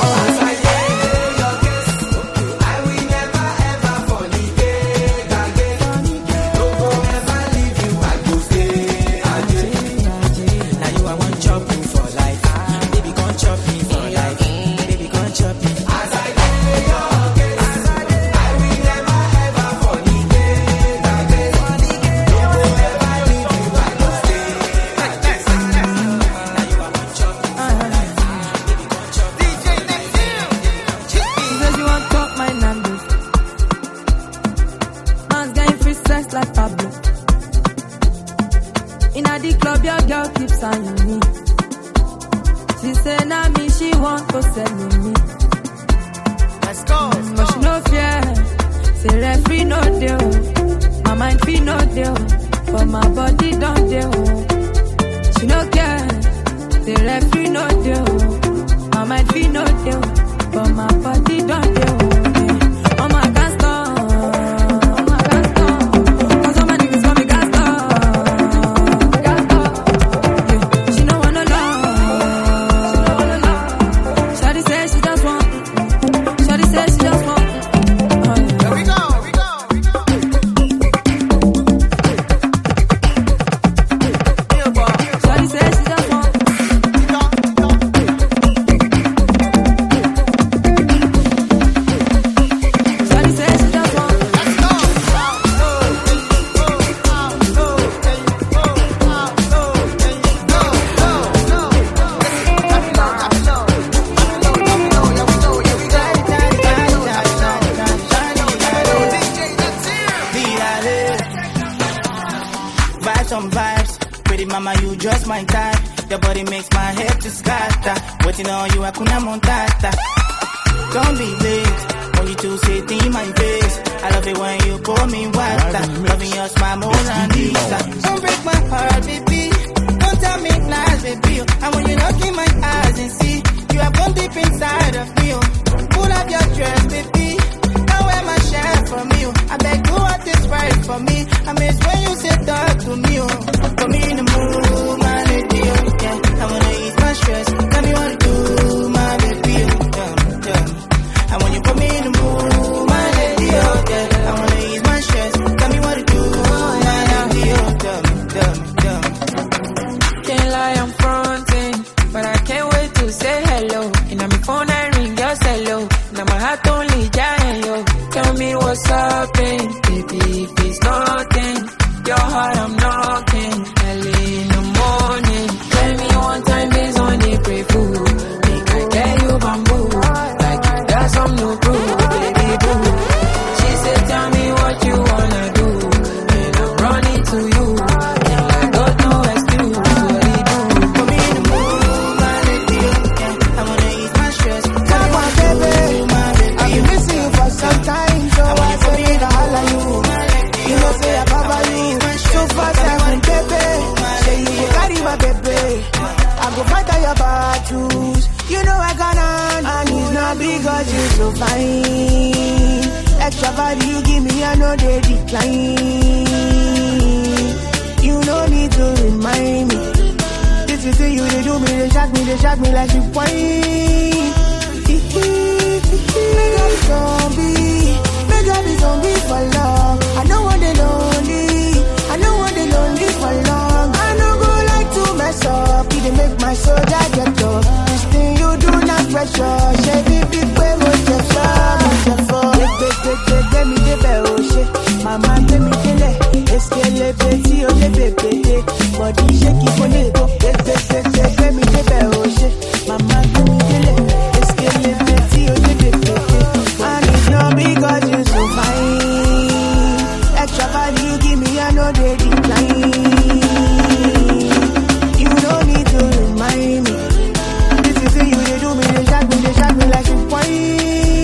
Mama, let me kill it. It's kill it, baby. Body shake it for me, go. Let me say, say, let me take a ocean. Mama, give me the leg. Let's get it, let's see you did it. And it's not because you're so fine. Extra body, you give me, I know they decline. You don't need to remind me. This is it, you they do me, they shot me, they shot me like some wine.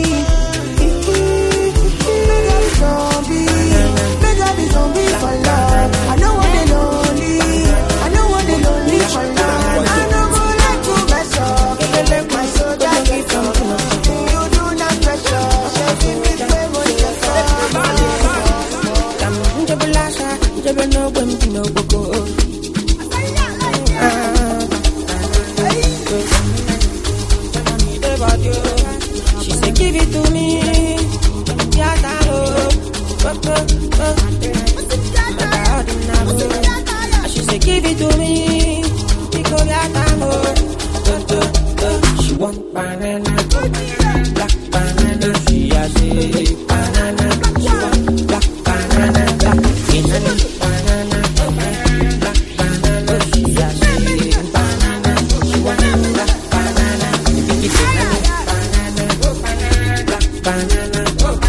Zombie, better be zombie for love. I know what they lonely, I know what they lonely for love. I know go like to mess up, they let my soul die it up. You do not pressure, shaking me way more than I'm Jabalasa, Jabano, when you know go. She said, give it to me. She said, give it to me. Because she want banana, black banana. She a say banana. She want black banana, black banana, banana, black banana. She a say banana. She want black banana, banana, black banana.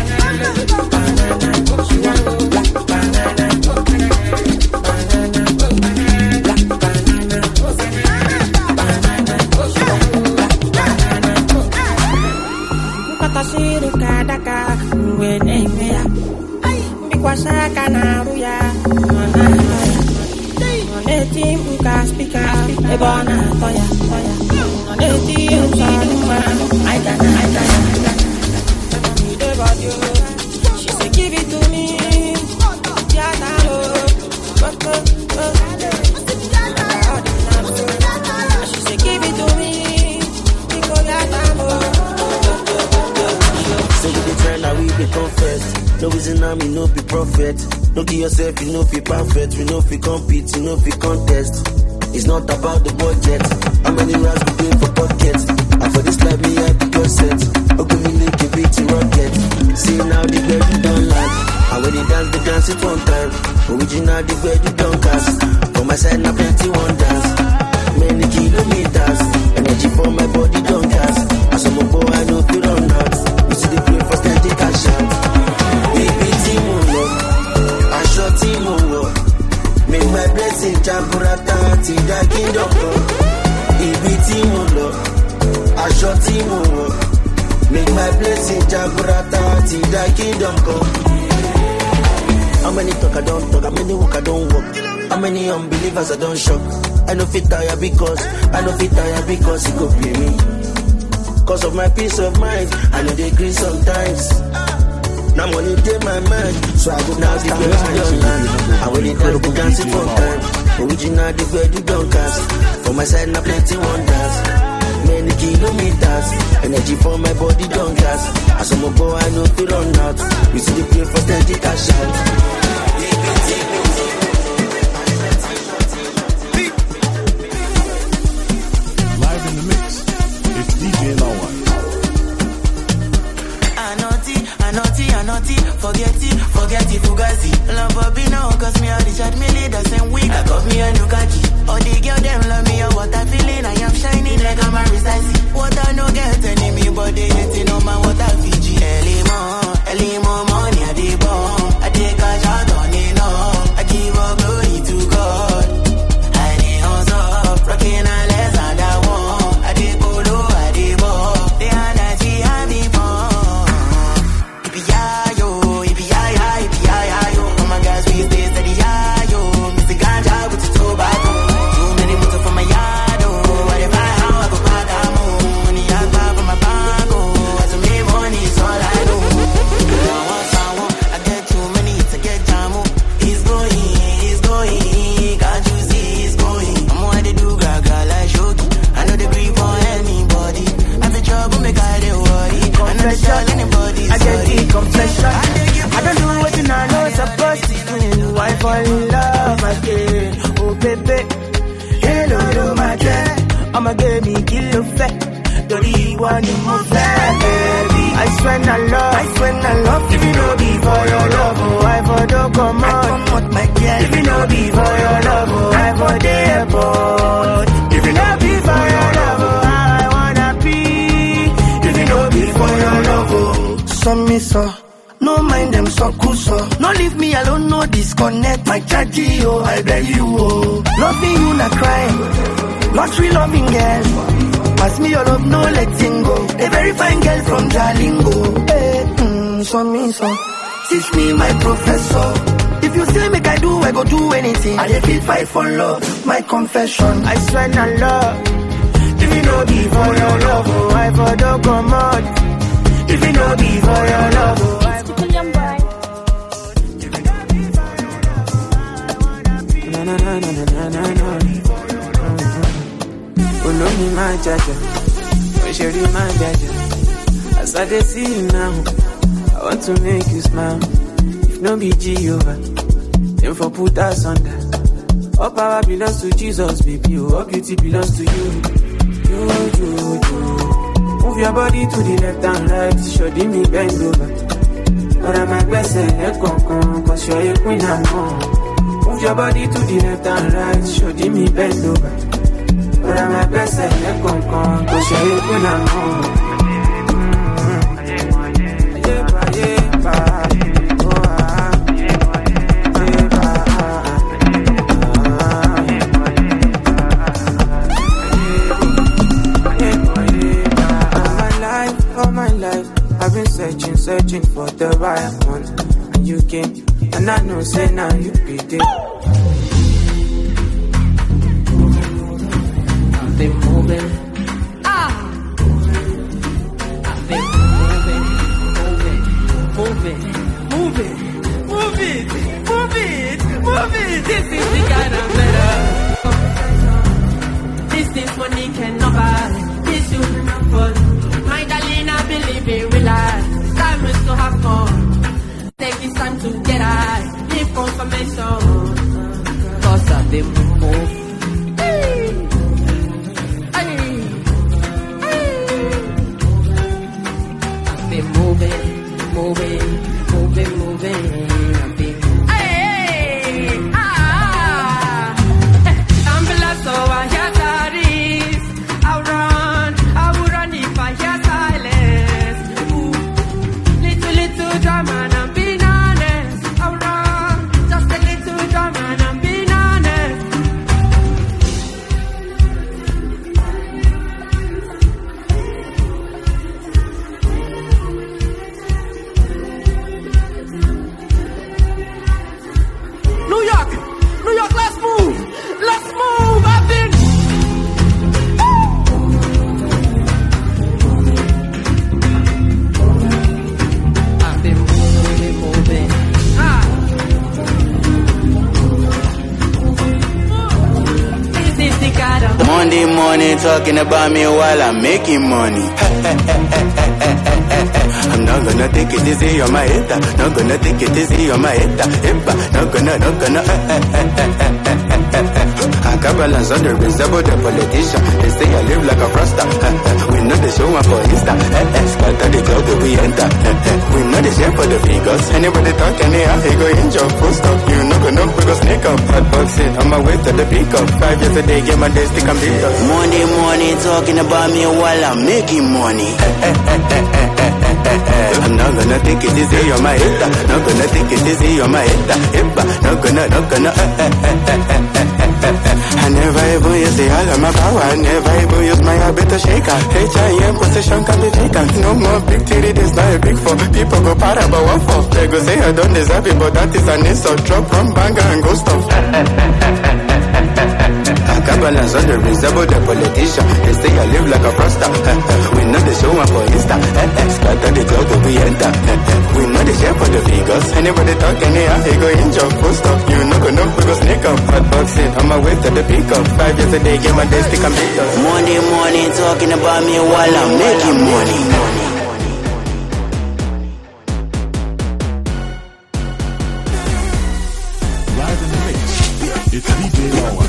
She said, give it to me. She said, give it to me. Say we dey try now, we dey confess. No reason now, me no be prophet. No give yourself, you know fi perfect. We know fi compete, you know fi contest. It's not about the budget. How many rounds we doing for pockets? And for this life, me I be your set. Okay, me link a beat to rocket. See now the girl you don't land. And when they dance, they dance it one time. Original the girl you don't cast. For my side, now plenty wonders. Many kilometers. Energy for my body don't cast. As I'm a boy, I know you run out. You see the play for steady cash out. Baby, team love. I shot team love. Make my blessing Jaburata till the kingdom come. Ibi team love. I shot team love. Make my blessing Jaburata till the kingdom come. How many talk I don't talk, how many walk I don't walk. How many unbelievers I don't shock. I know fit tire because, I know fit tire because it go pay me. Cause of my peace of mind, I know they agree sometimes. Now money take my mind, so I go now the girls in your land. I will it dance, go dance it one time. Original the girl you don't cast. For my side now plenty wonders. Many kilometers, energy for my body don't gas. As I'm a boy, I know to run out. You see the play for steady cash out. Live in the mix, it's D J Lawan. Naughty, I naughty, forget it, forget it, fugazi. Love for me now, cause me a Richard Mille, the same week. I got me a new khaki. All the girl them love me, what I feeling, I am shining like I'm a recycle. What I no get enemy, but they hating on my water Fiji. Early more, early more money, I dey bomb. I take a shot on it, no. I give up glory to God. I dey hustle, rocking a less than that one. I dey polo, I dey ball. They are that she have me born. I get the confession. I don't do what I know supposed to do. I fall in love again. Oh baby, hello, hello my dear. I'ma give me kill of fat. Don't you want to move that, baby? I swear I love, I swear I love. If you know be for your love, oh I for don't come on. airport, my girl. If you no be for your love, oh, I for the airport. If you no be for your love, oh, how I wanna be. If you no be for your love, oh. Some me so, no mind them so cool so. No leave me alone, no disconnect my chargy, oh, I beg you, oh. Loving you not crime, not free loving girl. Pass me your love, no letting go. A very fine girl from Jalingo. Hey, mm, so me so, teach me my professor. If you say make I do, I go do anything. I dey fight for love, my confession. I swear not love. If you no be for your love, oh, I for don't come out. If you no be for your love, oh, I for na na na na na na na. Oh no, me my jaja, oh shady my jaja. As I dey see you now, I want to make you smile. If no be Jehovah, then for put us under. All power belongs to Jesus, baby. All beauty belongs to you. You, you, you. Move your body to the left and right. Show me bend over. But I'm a best and cause you're a queen and more. Move your body to the left and right. Show me bend over. But I'm a best and cause you're a queen and more. Searching, searching for the right one. And you came, and I know, say now you be there. I've been moving. Ah! I've been moving, moving, moving, moving, move it, move it, move it. This is the kind of better. This is money cannot buy. This you remember. My darling, I believe in real life. Time is to have fun. Take this time to get high. Give confirmation. Cause I've been moving. Hey. Hey. Hey. I've been moving, moving, moving, moving. I've been hey. Ah. I'm blessed, so I hear that I'll run. I would run if I hear silence. Ooh. Little, little drama and I'm being honest. I'll run. Just a little drama and I'm being honest. New York, New York, let's move. Let's move. I've been. I've been moving, moving. Ah. This is the kind of Monday morning talking about me while I'm making money. I'm not gonna take it easy on my head. Not gonna take it easy on my head. Not gonna, not gonna. I got balance on the reservoir, the politician. They say I live like a rasta. We know the show up for Insta. Scatter the club that we enter. We know the share for the figures. Anybody talk anyhow, he go in your full stop. You know go know we go sneak up. Hot boxing on my way to the peak up. Five years a day, get my day stick and beat up. Monday morning talking about me while I'm making money. I'm not gonna take it easy on my head. Not gonna take it easy on my head. Not gonna, not gonna. I never even use the all of my power. I never even use my habit to shake her. H I M position can be taken. No more big titty, this not a big four. People go para but what for? They go say I don't deserve it, but that is an insult. Drop from banger and go stop. I got balance on the reservoir, the politician. They say I live like a froster. We know the show up for Insta. Scatter the club that we enter. We know the share for the figures. Anybody talk anyhow, he go in your full stop. You know go know we go sneak up. Hot boxing on my way to the peak up. Five years a day, get my day stick and beat up. Monday morning talking about me while I'm making money. Live in the mix, it's D J Lawal.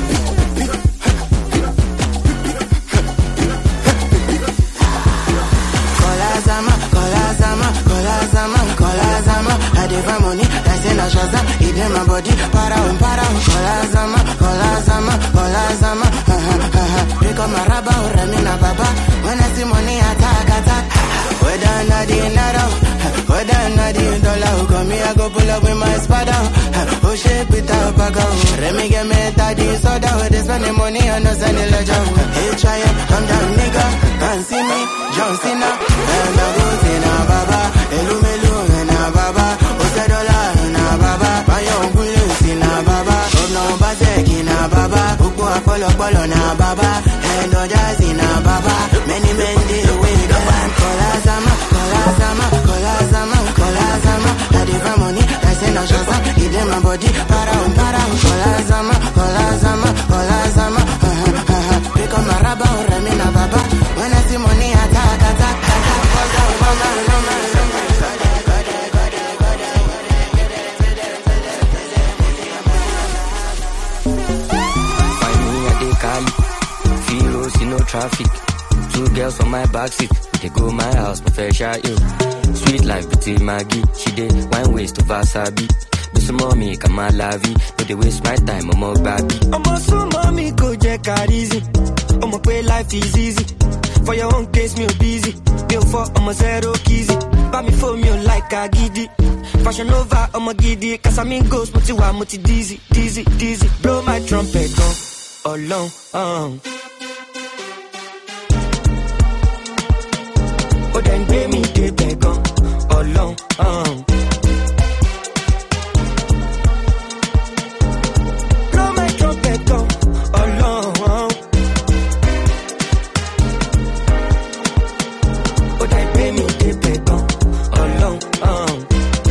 Kola Zama, Kola Zama, Kola Zama, Kola Zama. I dey find money, I say na a Shazam, it in my body, para um, para um. Kolazama, kolazama, kolazama, ha ha ha ha. Pick up my rubber, Ramina Baba. When I see money, attack, attack. Whether or not the naira, whether or not the dollar, come here, I go pull up with my spada. Oh shit, put up a go. Remy get me daddy soda, where they spend the money on us and the ledger. Hey, try it, I'm down, nigga. Can't see me, John Cena, and I go to na Baba, Elumelu, and na Baba, Osedola, and na Baba, Bayon Bulus, na Baba, Obno Bazeki, na Baba, Uko Apollo, Polo, na Baba, and Ojazi, na Baba, many men did away the man. Kolazama, Kolazama, Kolazama, Kolazama, I did my money, I say no Shazam, it in my body, para um, para um. Kolazama, Kolazama, Kolazama, ha ha ha ha. Pick up my rubber, Ramina Baba. When I see money, attack, attack, attack. Find me at the Cali, Filo, see no traffic. Two girls on my backseat, they go my house, my fair shot, yo. Sweet life between Maggie, she did wine waste to Vasabi. Be some mommy, come on, lavi, but they waste my time, I'm more baby. I'm a so mommy, go check out easy. I'm a pay life is easy. For your own case, me busy. Bill for, I'm a zero kizzy. Buy me for me like a giddy. Fashion over, I'm a giddy. Cause I'm in ghost, but you are multi dizzy, dizzy, dizzy. Blow my trumpet, gone, alone, um. Oh, then pay me the back on, alone, um. Blow my trumpet, gone, alone, um. Oh, then pay me the back on, alone, um.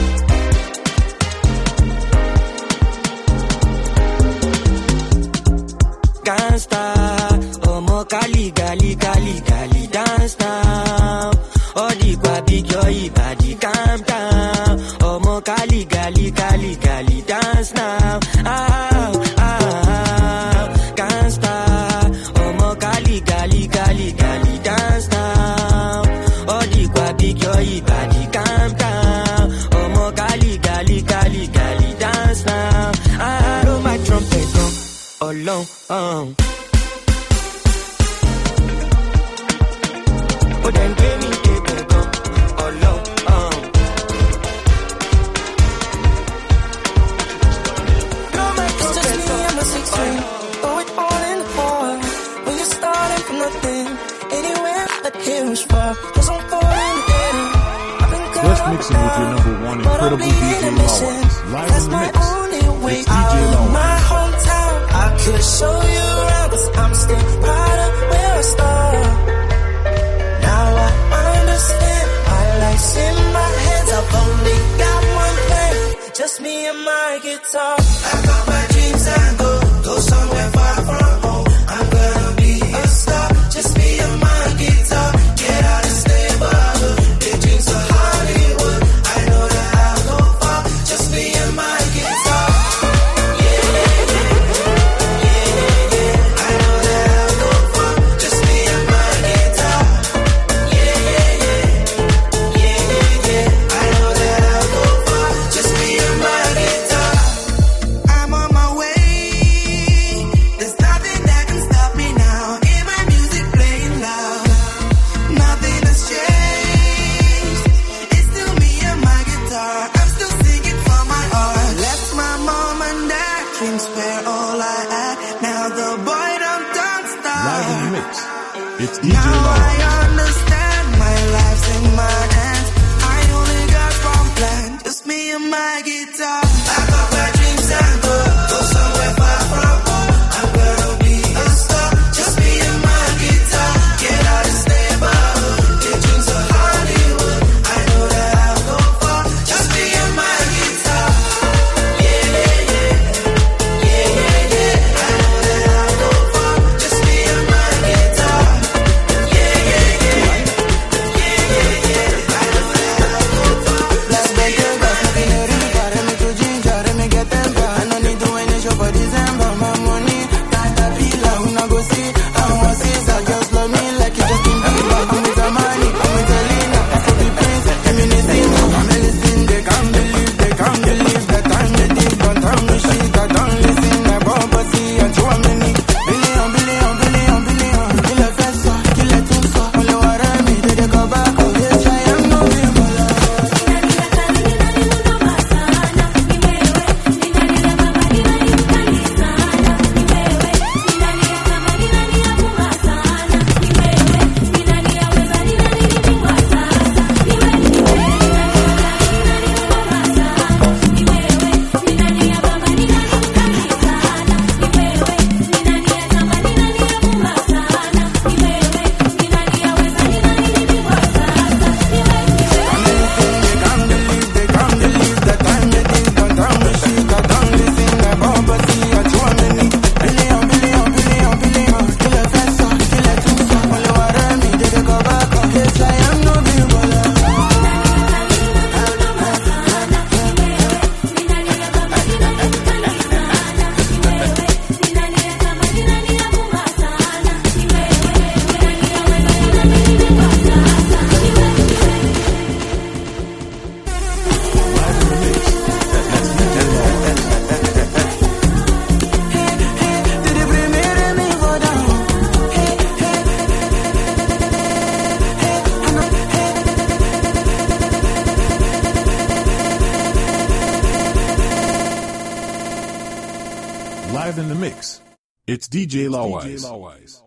Gangsta, oh, mo Kali, Gali, Gali, Gali, dance now. Oh, the baby girl, you body calm down. Oh, mo Kali, Gali, Gali, Gali, dance now. Ah, ah, ah, gangsta. Oh, mo Kali, Gali, Gali, Gali, dance now. Oh, the baby girl, you body calm down. Oh, mo Kali, Gali, Gali, Gali, dance now. Ah, blow my trumpet, oh, alone, um. Oh, then give me the back on, alone, um. It's just me and my six string, throw it all in the ball. When you're starting from nothing, anywhere but here is far. Cause I'm falling in. I've been Best mixing with your number one incredible D J Lawrence. Live That's in the my mix. only way It's D J out of Lawrence. my hometown. I could show you around, cause I'm still proud of where I started. Now I understand my life's in my hands. I've only got one plan, just me and my guitar. I got my dreams and go, go somewhere far from home. I'm gonna be a star, just me and my guitar. Get out and stay above, big dreams of Hollywood. I know that I'll go far, just me and my guitar. Yeah, yeah, yeah, yeah, yeah. I know that I'll go far, just me and my guitar. Yeah, yeah, yeah, yeah, yeah, yeah. I know that I'll go far, just me and my guitar. I'm on my way. There's nothing that can stop me now. Hear my music playing loud. Nothing has changed. It's still me and my guitar. I'm still singing for my art. Left my mom and dad. Drinks were all I had. Now the boy done don't stop. Live in the mix. It's D J Now Lawrence. I understand my life's in my hands. I only got one plan, just me and my guitar. I got my dreams and go, go somewhere far from home. I'm gonna be a star, just me and my guitar. Get out and stay above, big dreams of Hollywood. I know that I'll go far, just me and my guitar. Yeah, yeah, yeah, yeah, yeah, yeah. I know that I'll go far, just me and my guitar. Yeah, yeah, yeah, yeah, yeah, yeah. I know that I'll go far. Let's make it go. Looking at it, got me to ginger, let me get them back. I don't need to win the show for December. My money, caterpillar, we not go see. I want Caesar, just love me like you just give me back. I'm with Amani, I'm with Selena, I'm for the prince, I'm in the scene. I'm in the scene, they can't believe, they can't believe that I'm It's D J Lawise.